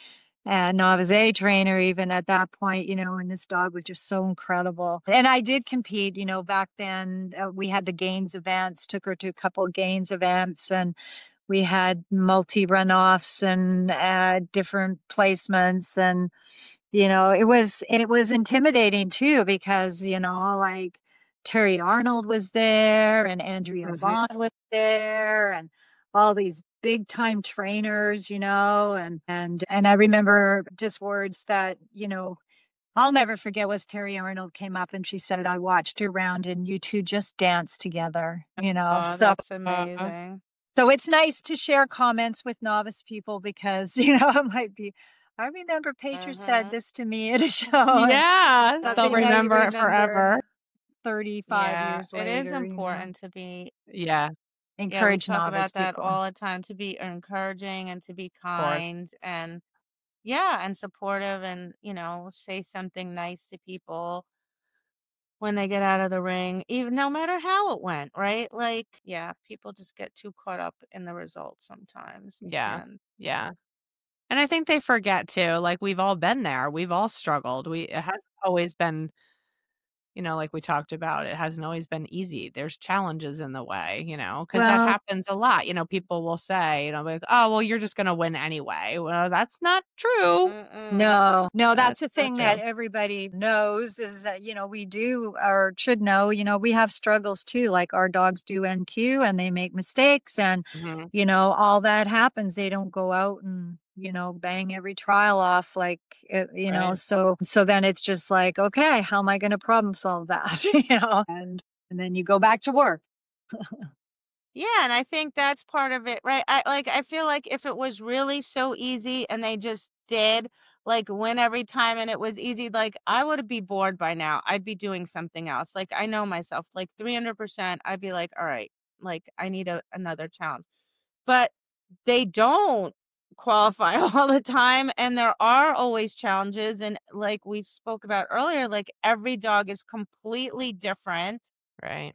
a novice A trainer even at that point, you know, and this dog was just so incredible. And I did compete, you know, back then uh, we had the gains events, took her to a couple of gains events, and we had multi runoffs and uh, different placements. And, you know, it was, it was intimidating too, because, you know, like Terry Arnold was there and Andrea
Mhm.
Vaughn was there and all these big time trainers, you know, and, and, and I remember just words that, you know, I'll never forget was Terry Arnold came up and she said, I watched your round and you two just danced together, you know,
Oh,
so.
that's amazing.
So it's nice to share comments with novice people because, you know, it might be, I remember Pager said
Mhm.
this to me at a show. and
Yeah,
that
they'll
thing that you
remember it forever.
thirty-five
Yeah,
years
it is
later, you know,
important to be,
Yeah,
yeah, we
encourage
talk
novice
about that
people.
all the time, to be encouraging and to be
of course.
kind and yeah, and supportive and, you know, say something nice to people when they get out of the ring, even no matter how it went, right? Like, yeah, people just get too caught up in the results sometimes.
Yeah,
And
yeah. And I think they forget too, like, we've all been there. We've all struggled. We It hasn't always been, you know, like we talked about, it hasn't always been easy. There's challenges in the way, you know, because that
Well,
happens a lot. You know, people will say, you know, like, "Oh, well, you're just gonna win anyway." Well, that's not true.
mm-mm.
no, no,
That's
that's a
not
thing that
true.
everybody knows is that, you know, we do or should know, you know, we have struggles too, like our dogs do N Q and they make mistakes and,
Mhm.
you know, all that happens. They don't go out and, you know, bang every trial off like, it, you know,
Right.
so, so then it's just like, okay, how am I going to problem solve that? you know, and, and then you go back to work.
Yeah, and I think that's part of it, right? I like I feel like if it was really so easy and they just did like win every time and it was easy, like I would be bored by now. I'd be doing something else. Like I know myself, like three hundred percent, I'd be like, all right, like I need a, another challenge. But they don't qualify all the time and there are always challenges and like we spoke about earlier, like every dog is completely different.
Right.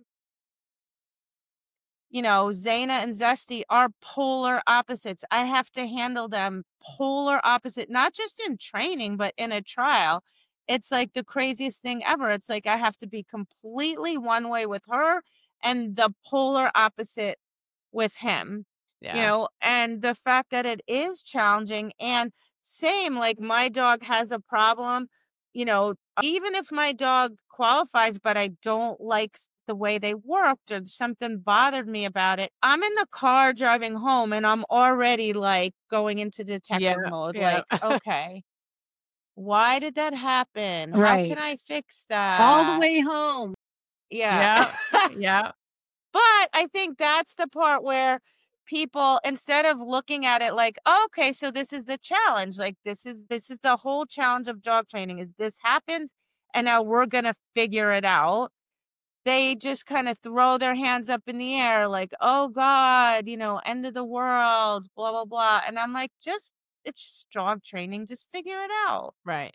You know, Zaina and Zesty are polar opposites. I have to handle them polar opposite, not just in training, but in a trial. It's like the craziest thing ever. It's like I have to be completely one way with her and the polar opposite with him, you
Yeah.
know, and the fact that it is challenging and same, like my dog has a problem, you know, even if my dog qualifies, but I don't like s- the way they worked or something bothered me about it, I'm in the car driving home and I'm already like going into
Yeah.
detective mode.
Yeah.
Like, okay, why did that happen? How can
Right.
I fix
All the
that?
way home.
Yeah.
Yeah. Yeah.
But I think that's the part where people, instead of looking at it like, "Oh, okay, so this is the challenge. Like this is this is the whole challenge of dog training is this happens and now we're going to figure it out." They just kind of throw their hands up in the air like, "Oh God, you know, end of the world, blah blah blah." And I'm like, "Just it's just dog training. Just figure it out."
Right.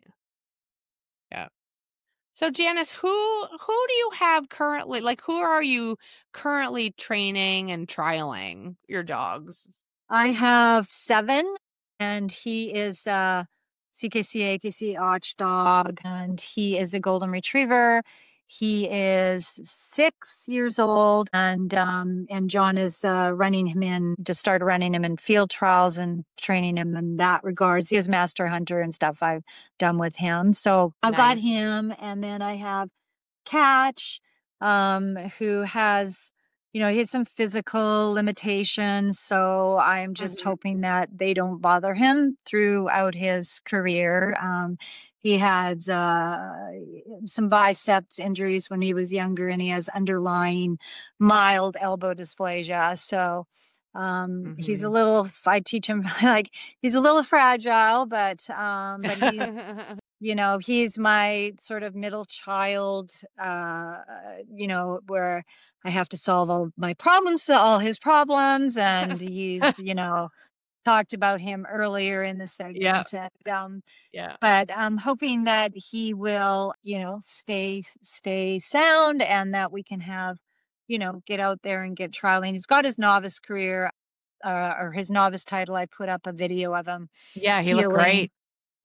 Yeah. So Janice, who who do you have currently, like, who are you currently training and trialing your dogs?
I have seven, and he is a C K C A K C Arch dog, and he is a golden retriever. He is six years old, and um, and John is uh, running him in, just started running him in field trials and training him in that regards. He is master hunter and stuff I've done with him. So I've got
Nice.
him, and then I have Catch, um, who has, you know, he has some physical limitations. So I'm just
Mhm.
hoping that they don't bother him throughout his career. Um, he had uh, some biceps injuries when he was younger, and he has underlying mild elbow dysplasia. So um he's a
Mhm.
little I teach him like he's a little fragile, but um but he's you know, he's my sort of middle child, uh, you know, where I have to solve all my problems, all his problems. And he's, you know, talked about him earlier in the
Yeah.
segment. And, um,
Yeah.
but I'm hoping that he will, you know, stay, stay sound and that we can have, you know, get out there and get trialing. He's got his novice career, uh, or his novice title. I put up a video of him
Yeah, he looked
healing.
great.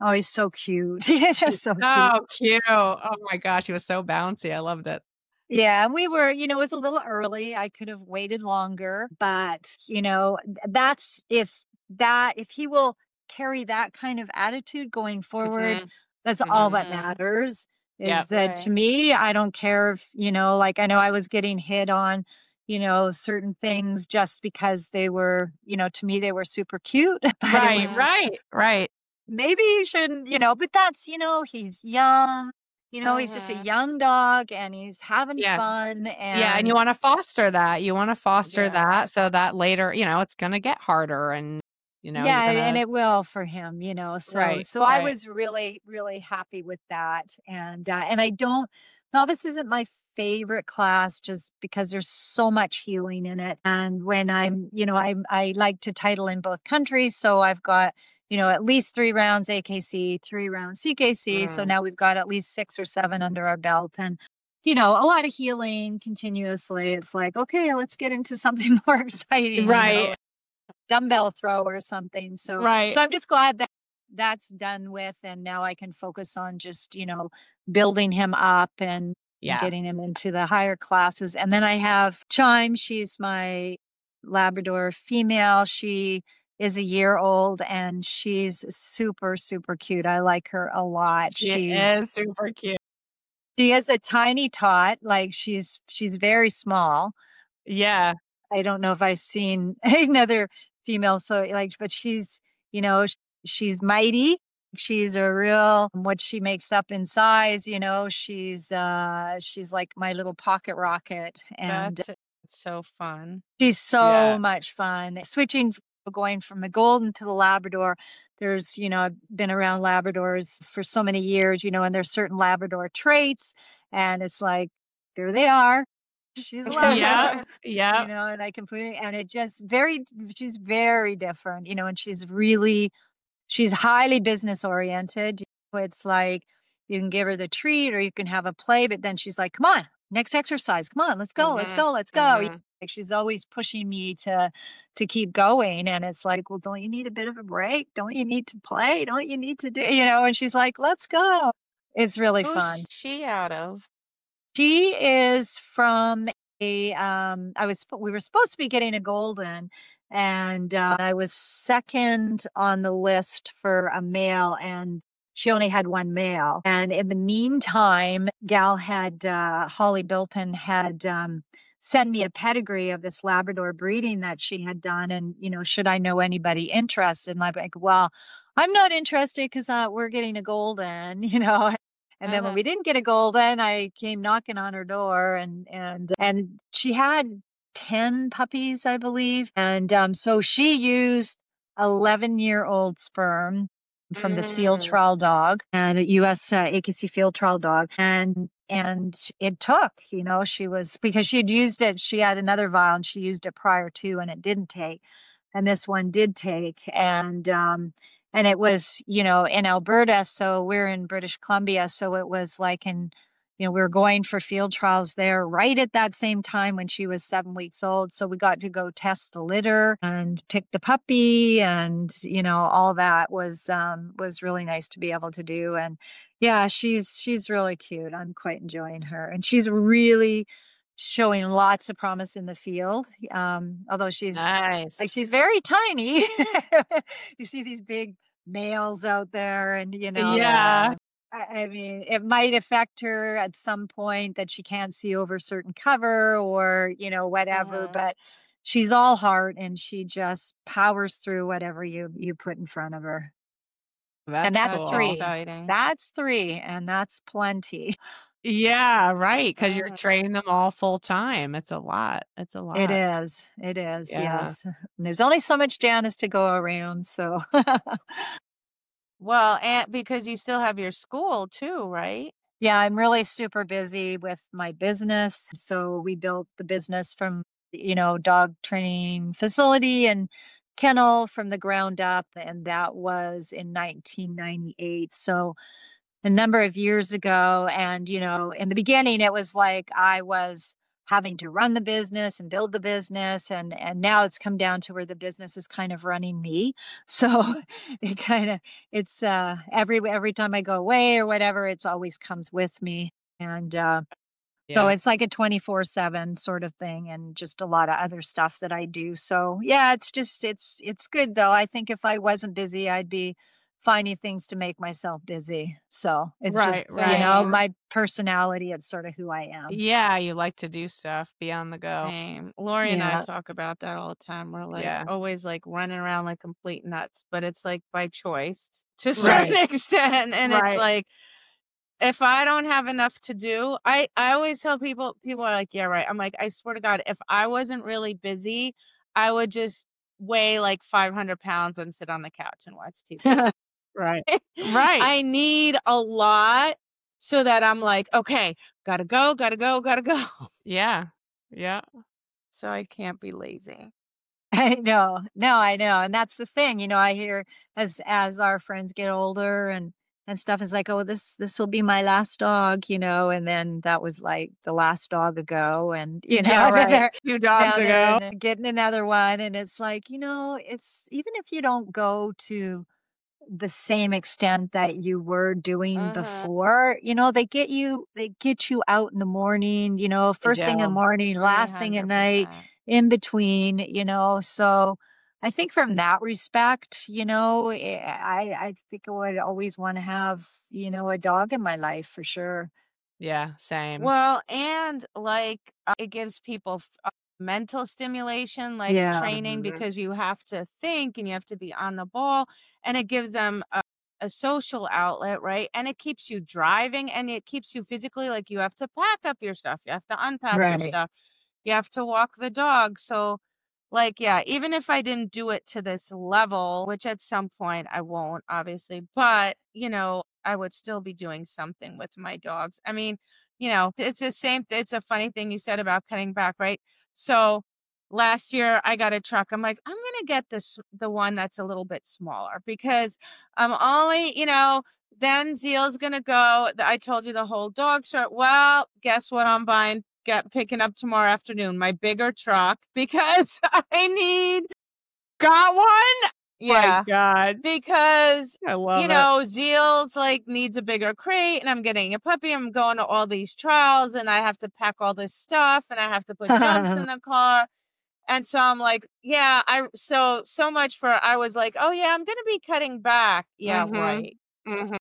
Oh, he's so cute. He's just so cute.
So cute. Oh my gosh, he was so bouncy. I loved it.
Yeah, and we were, you know, it was a little early. I could have waited longer, but, you know, th- that's if that, if he will carry that kind of attitude going forward,
Mhm.
that's all that
Mhm.
matters.
Yep.
Is that to
Right.
me, I don't care if, you know, like I know I was getting hit on, you know, certain things just because they were, you know, to me they were super cute, but it
Right,
was
Mhm.
right, right.
maybe you shouldn't, you know, but that's, you know, he's young, you know, he's just a
Mhm.
young dog and he's having
Yeah.
fun
Yeah, and you
and
wanna foster that. You wanna foster
Yeah.
that so that later, you know, it's gonna get harder and, you know, you're
yeah, and
gonna
it will for him, you know. So
Right,
so I
right.
was really really happy with that and uh, and I don't novice isn't my favorite class just because there's so much healing in it. And when I'm, you know, I I like to title in both countries, so I've got you know, at least three rounds A K C, three rounds C K C. So
Mm.
now we've got at least six or seven under our belt. And you know, a lot of healing continuously. It's like, okay, let's get into something more exciting, you know,
Right,
like dumbbell throw or something. So,
right.
so I'm just glad that that's done with. And now I can focus on just, you know, building him up and
Yeah.
getting him into the higher classes. And then I have Chime. She's my Labrador female. She is a year old and she's super, super cute. I like her a lot.
She
She's
is super cute.
she is a tiny tot, like, she's she's very small.
Yeah.
I don't know if I've seen another female so, like, but she's, you know, sh she's mighty. She's a real what she makes up in size, you know, she's, uh, she's like my little pocket rocket, and
That's so fun.
she's so
Yeah.
much fun. Switching f going from a golden to the Labrador, there's, you know, I've been around Labradors for so many years, you know, and there's certain Labrador traits, and it's like, there they are. She's a
Yep,
Labrador, you
yep.
know, and I completely and it just very she's very different, you know, and she's really she's highly business oriented. It's like you can give her the treat or you can have a play, but then she's like, "Come on, next exercise. Come on, let's go, let's
Mhm.
go, let's go."
Mhm.
Like she's always pushing me to to keep going, and it's like, "Well, don't you need a bit of a break? Don't you need to play? Don't you need to do?" You know? And she's like, "Let's go." It's really
Who's
fun.
she out of?
She is from a, um, I was, we were supposed to be getting a golden, and uh, I was second on the list for a male, and she only had one male. And in the meantime, Gal had, uh, Holly Bilton had, um, sent me a pedigree of this Labrador breeding that she had done. And, you know, should I know anybody interested? And I'm like, well, I'm not interested because uh, we're getting a golden, you know. And then when
Mhm.
we didn't get a golden, I came knocking on her door and and and she had ten puppies, I believe. And um, so she used eleven-year-old sperm from this field
Mm.
trial dog and a U S uh, A K C field trial dog. And and it took, you know, she was because she had used it, she had another vial and she used it prior to and it didn't take. And this one did take. And um and it was, you know, in Alberta, so we're in British Columbia, so it was like in, you know, we were going for field trials there right at that same time when she was seven weeks old. So we got to go test the litter and pick the puppy, and you know, all that was um, was really nice to be able to do. And yeah, she's she's really cute. I'm quite enjoying her, and she's really showing lots of promise in the field. Um, although she's
Nice.
like she's very tiny. You see these big males out there and, you know,
Yeah.
Yeah.
I, I mean, it might affect her at some point that she can't see over certain cover or, you know, whatever,
Mhm.
but she's all heart and she just powers through whatever you you put in front of her. And
That's
that's
That's
cool.
three.
exciting.
That's three, and that's plenty.
Yeah, right, 'cause you're
Mhm.
training them all full time. It's a lot. It's a
It
lot.
is. It is.
Yeah.
Yes. And there's only so much Janice to go around, so
Well, and because you still have your school too, right?
yeah, I'm really super busy with my business. So we built the business from, you know, dog training facility and kennel from the ground up. And that was in nineteen ninety-eight. So a number of years ago. And, you know, in the beginning, it was like I was having to run the business and build the business. And, and now it's come down to where the business is kind of running me. So it kind of, it's, uh, every, every time I go away or whatever, it's always comes with me. And, uh, so
Yeah.
it's like a twenty-four seven sort of thing, and just a lot of other stuff that I do. So yeah, it's just, it's, it's good though. I think if I wasn't busy, I'd be finding things to make myself busy. So it's just,
Right,
you know,
Same.
my personality, it's sort of who I am.
Yeah, you like to do stuff, be on the go.
Same. Lori and I
Yeah.
talk about that all the time. We're like
Yeah.
always like running around like complete nuts, but it's like by choice to a certain
Right.
extent. And it's
Right.
like, if I don't have enough to do, I, I always tell people, people are like, yeah, right. I'm like, I swear to God, if I wasn't really busy, I would just weigh like five hundred pounds and sit on the couch and watch T V.
Right. Right.
I need a lot so that I'm like, okay, gotta go, gotta go, gotta go.
Yeah. Yeah.
So I can't be lazy.
I know. No, I know. And that's the thing, you know, I hear as, as our friends get older and, and stuff is like, oh, this, this will be my last dog, you know, and then that was like the last dog ago. And, you know,
Yeah,
then
right.
they're-
Few
now
dogs
they're
ago.
in- getting another one. And it's like, you know, it's even if you don't go to the same extent that you were doing
Mhm.
before, you know, they get you, they get you out in the morning, you know, first thing in the
do.
morning, last thing at night,
three hundred percent.
in between, you know. So I think from that respect, you know, eh, I, I think I would always want to have, you know, a dog in my life for sure.
Yeah, same.
Well, and like uh, it gives people f- uh, mental stimulation, like
Yeah.
training,
Mhm.
because you have to think and you have to be on the ball, and it gives them a, a social outlet, right? And it keeps you driving, and it keeps you physically, like you have to pack up your stuff, you have to unpack your
Right.
stuff, you have to walk the dog. So, like, yeah, even if I didn't do it to this level, which at some point I won't, obviously, but you know, I would still be doing something with my dogs. I mean, you know, it's the same. It's a funny thing you said about cutting back, right? So last year I got a truck. I'm like, I'm gonna get this the one that's a little bit smaller because I'm only, you know, then Zeal's gonna go. I told you the whole dog shirt. Well, guess what I'm buying? Get picking up tomorrow afternoon, my bigger truck, because I need
Got one?
yeah.
My God.
Because
I love
you know, Zeal's like needs a bigger crate, and I'm getting a puppy. I'm going to all these trials, and I have to pack all this stuff, and I have to put jumps in the car. And so I'm like, yeah, I so so much for I was like, oh yeah, I'm gonna be cutting back. Yeah,
Mhm.
right.
it. Mhm.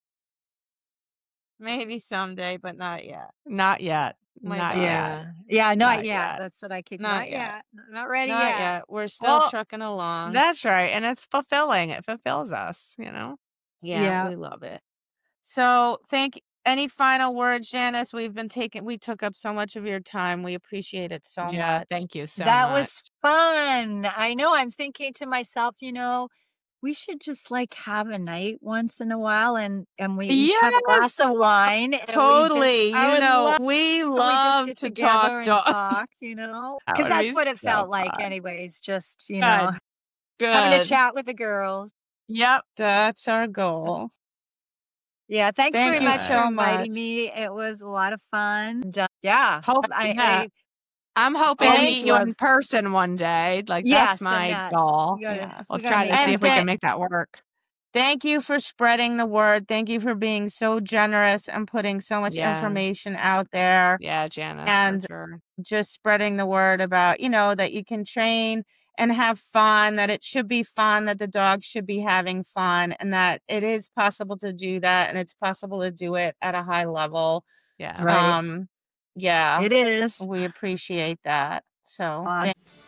Maybe someday, but not yet.
Not yet.
My
Not
God.
yet.
Yeah. Yeah. Not,
Not
yet.
yet.
That's what I kicked.
Not
Not,
yet.
yet. Not ready
Not
yet.
yet. We're still
Well,
trucking along.
That's right. And it's fulfilling. It fulfills us, you know?
Yeah,
Yeah.
we love it. So thank any final words, Janice? We've been taking we took up so much of your time. We appreciate it so
Yeah,
much.
thank you so
That
much.
was fun. I know. I'm thinking to myself, you know, we should just like have a night once in a while, and and we each have a glass
Yes.
of wine. And we just,
Totally.
I
You
would
know,
love-
we
and we just
love
get
to
together
talk
and
dogs.
talk, you know,
That
because
would
that's
be
what it
so
felt like,
fun.
anyways. Just, you
Good.
know,
Good.
having a chat with the girls.
Yep.
That's our goal.
Yeah. Thanks
Thank
very
you
much
so
for inviting
much.
me. It was a lot of fun. And, uh, yeah.
Hope,
I,
yeah.
I
I'm hoping to
always
meet you in
love.
person one day. Like,
Yes,
that's my
and that
goal.
we gotta,
Yes.
We'll
we gotta
try
make
to see
And
if we
that-
can make that work.
Thank you for spreading the word. Thank you for being so generous and putting so much
Yeah.
information out there.
Yeah, Janice,
And
for sure.
just spreading the word about, you know, that you can train and have fun, that it should be fun, that the dog should be having fun, and that it is possible to do that, and it's possible to do it at a high level.
Yeah.
Right.
Um, yeah,
It is.
we appreciate that. So
Awesome.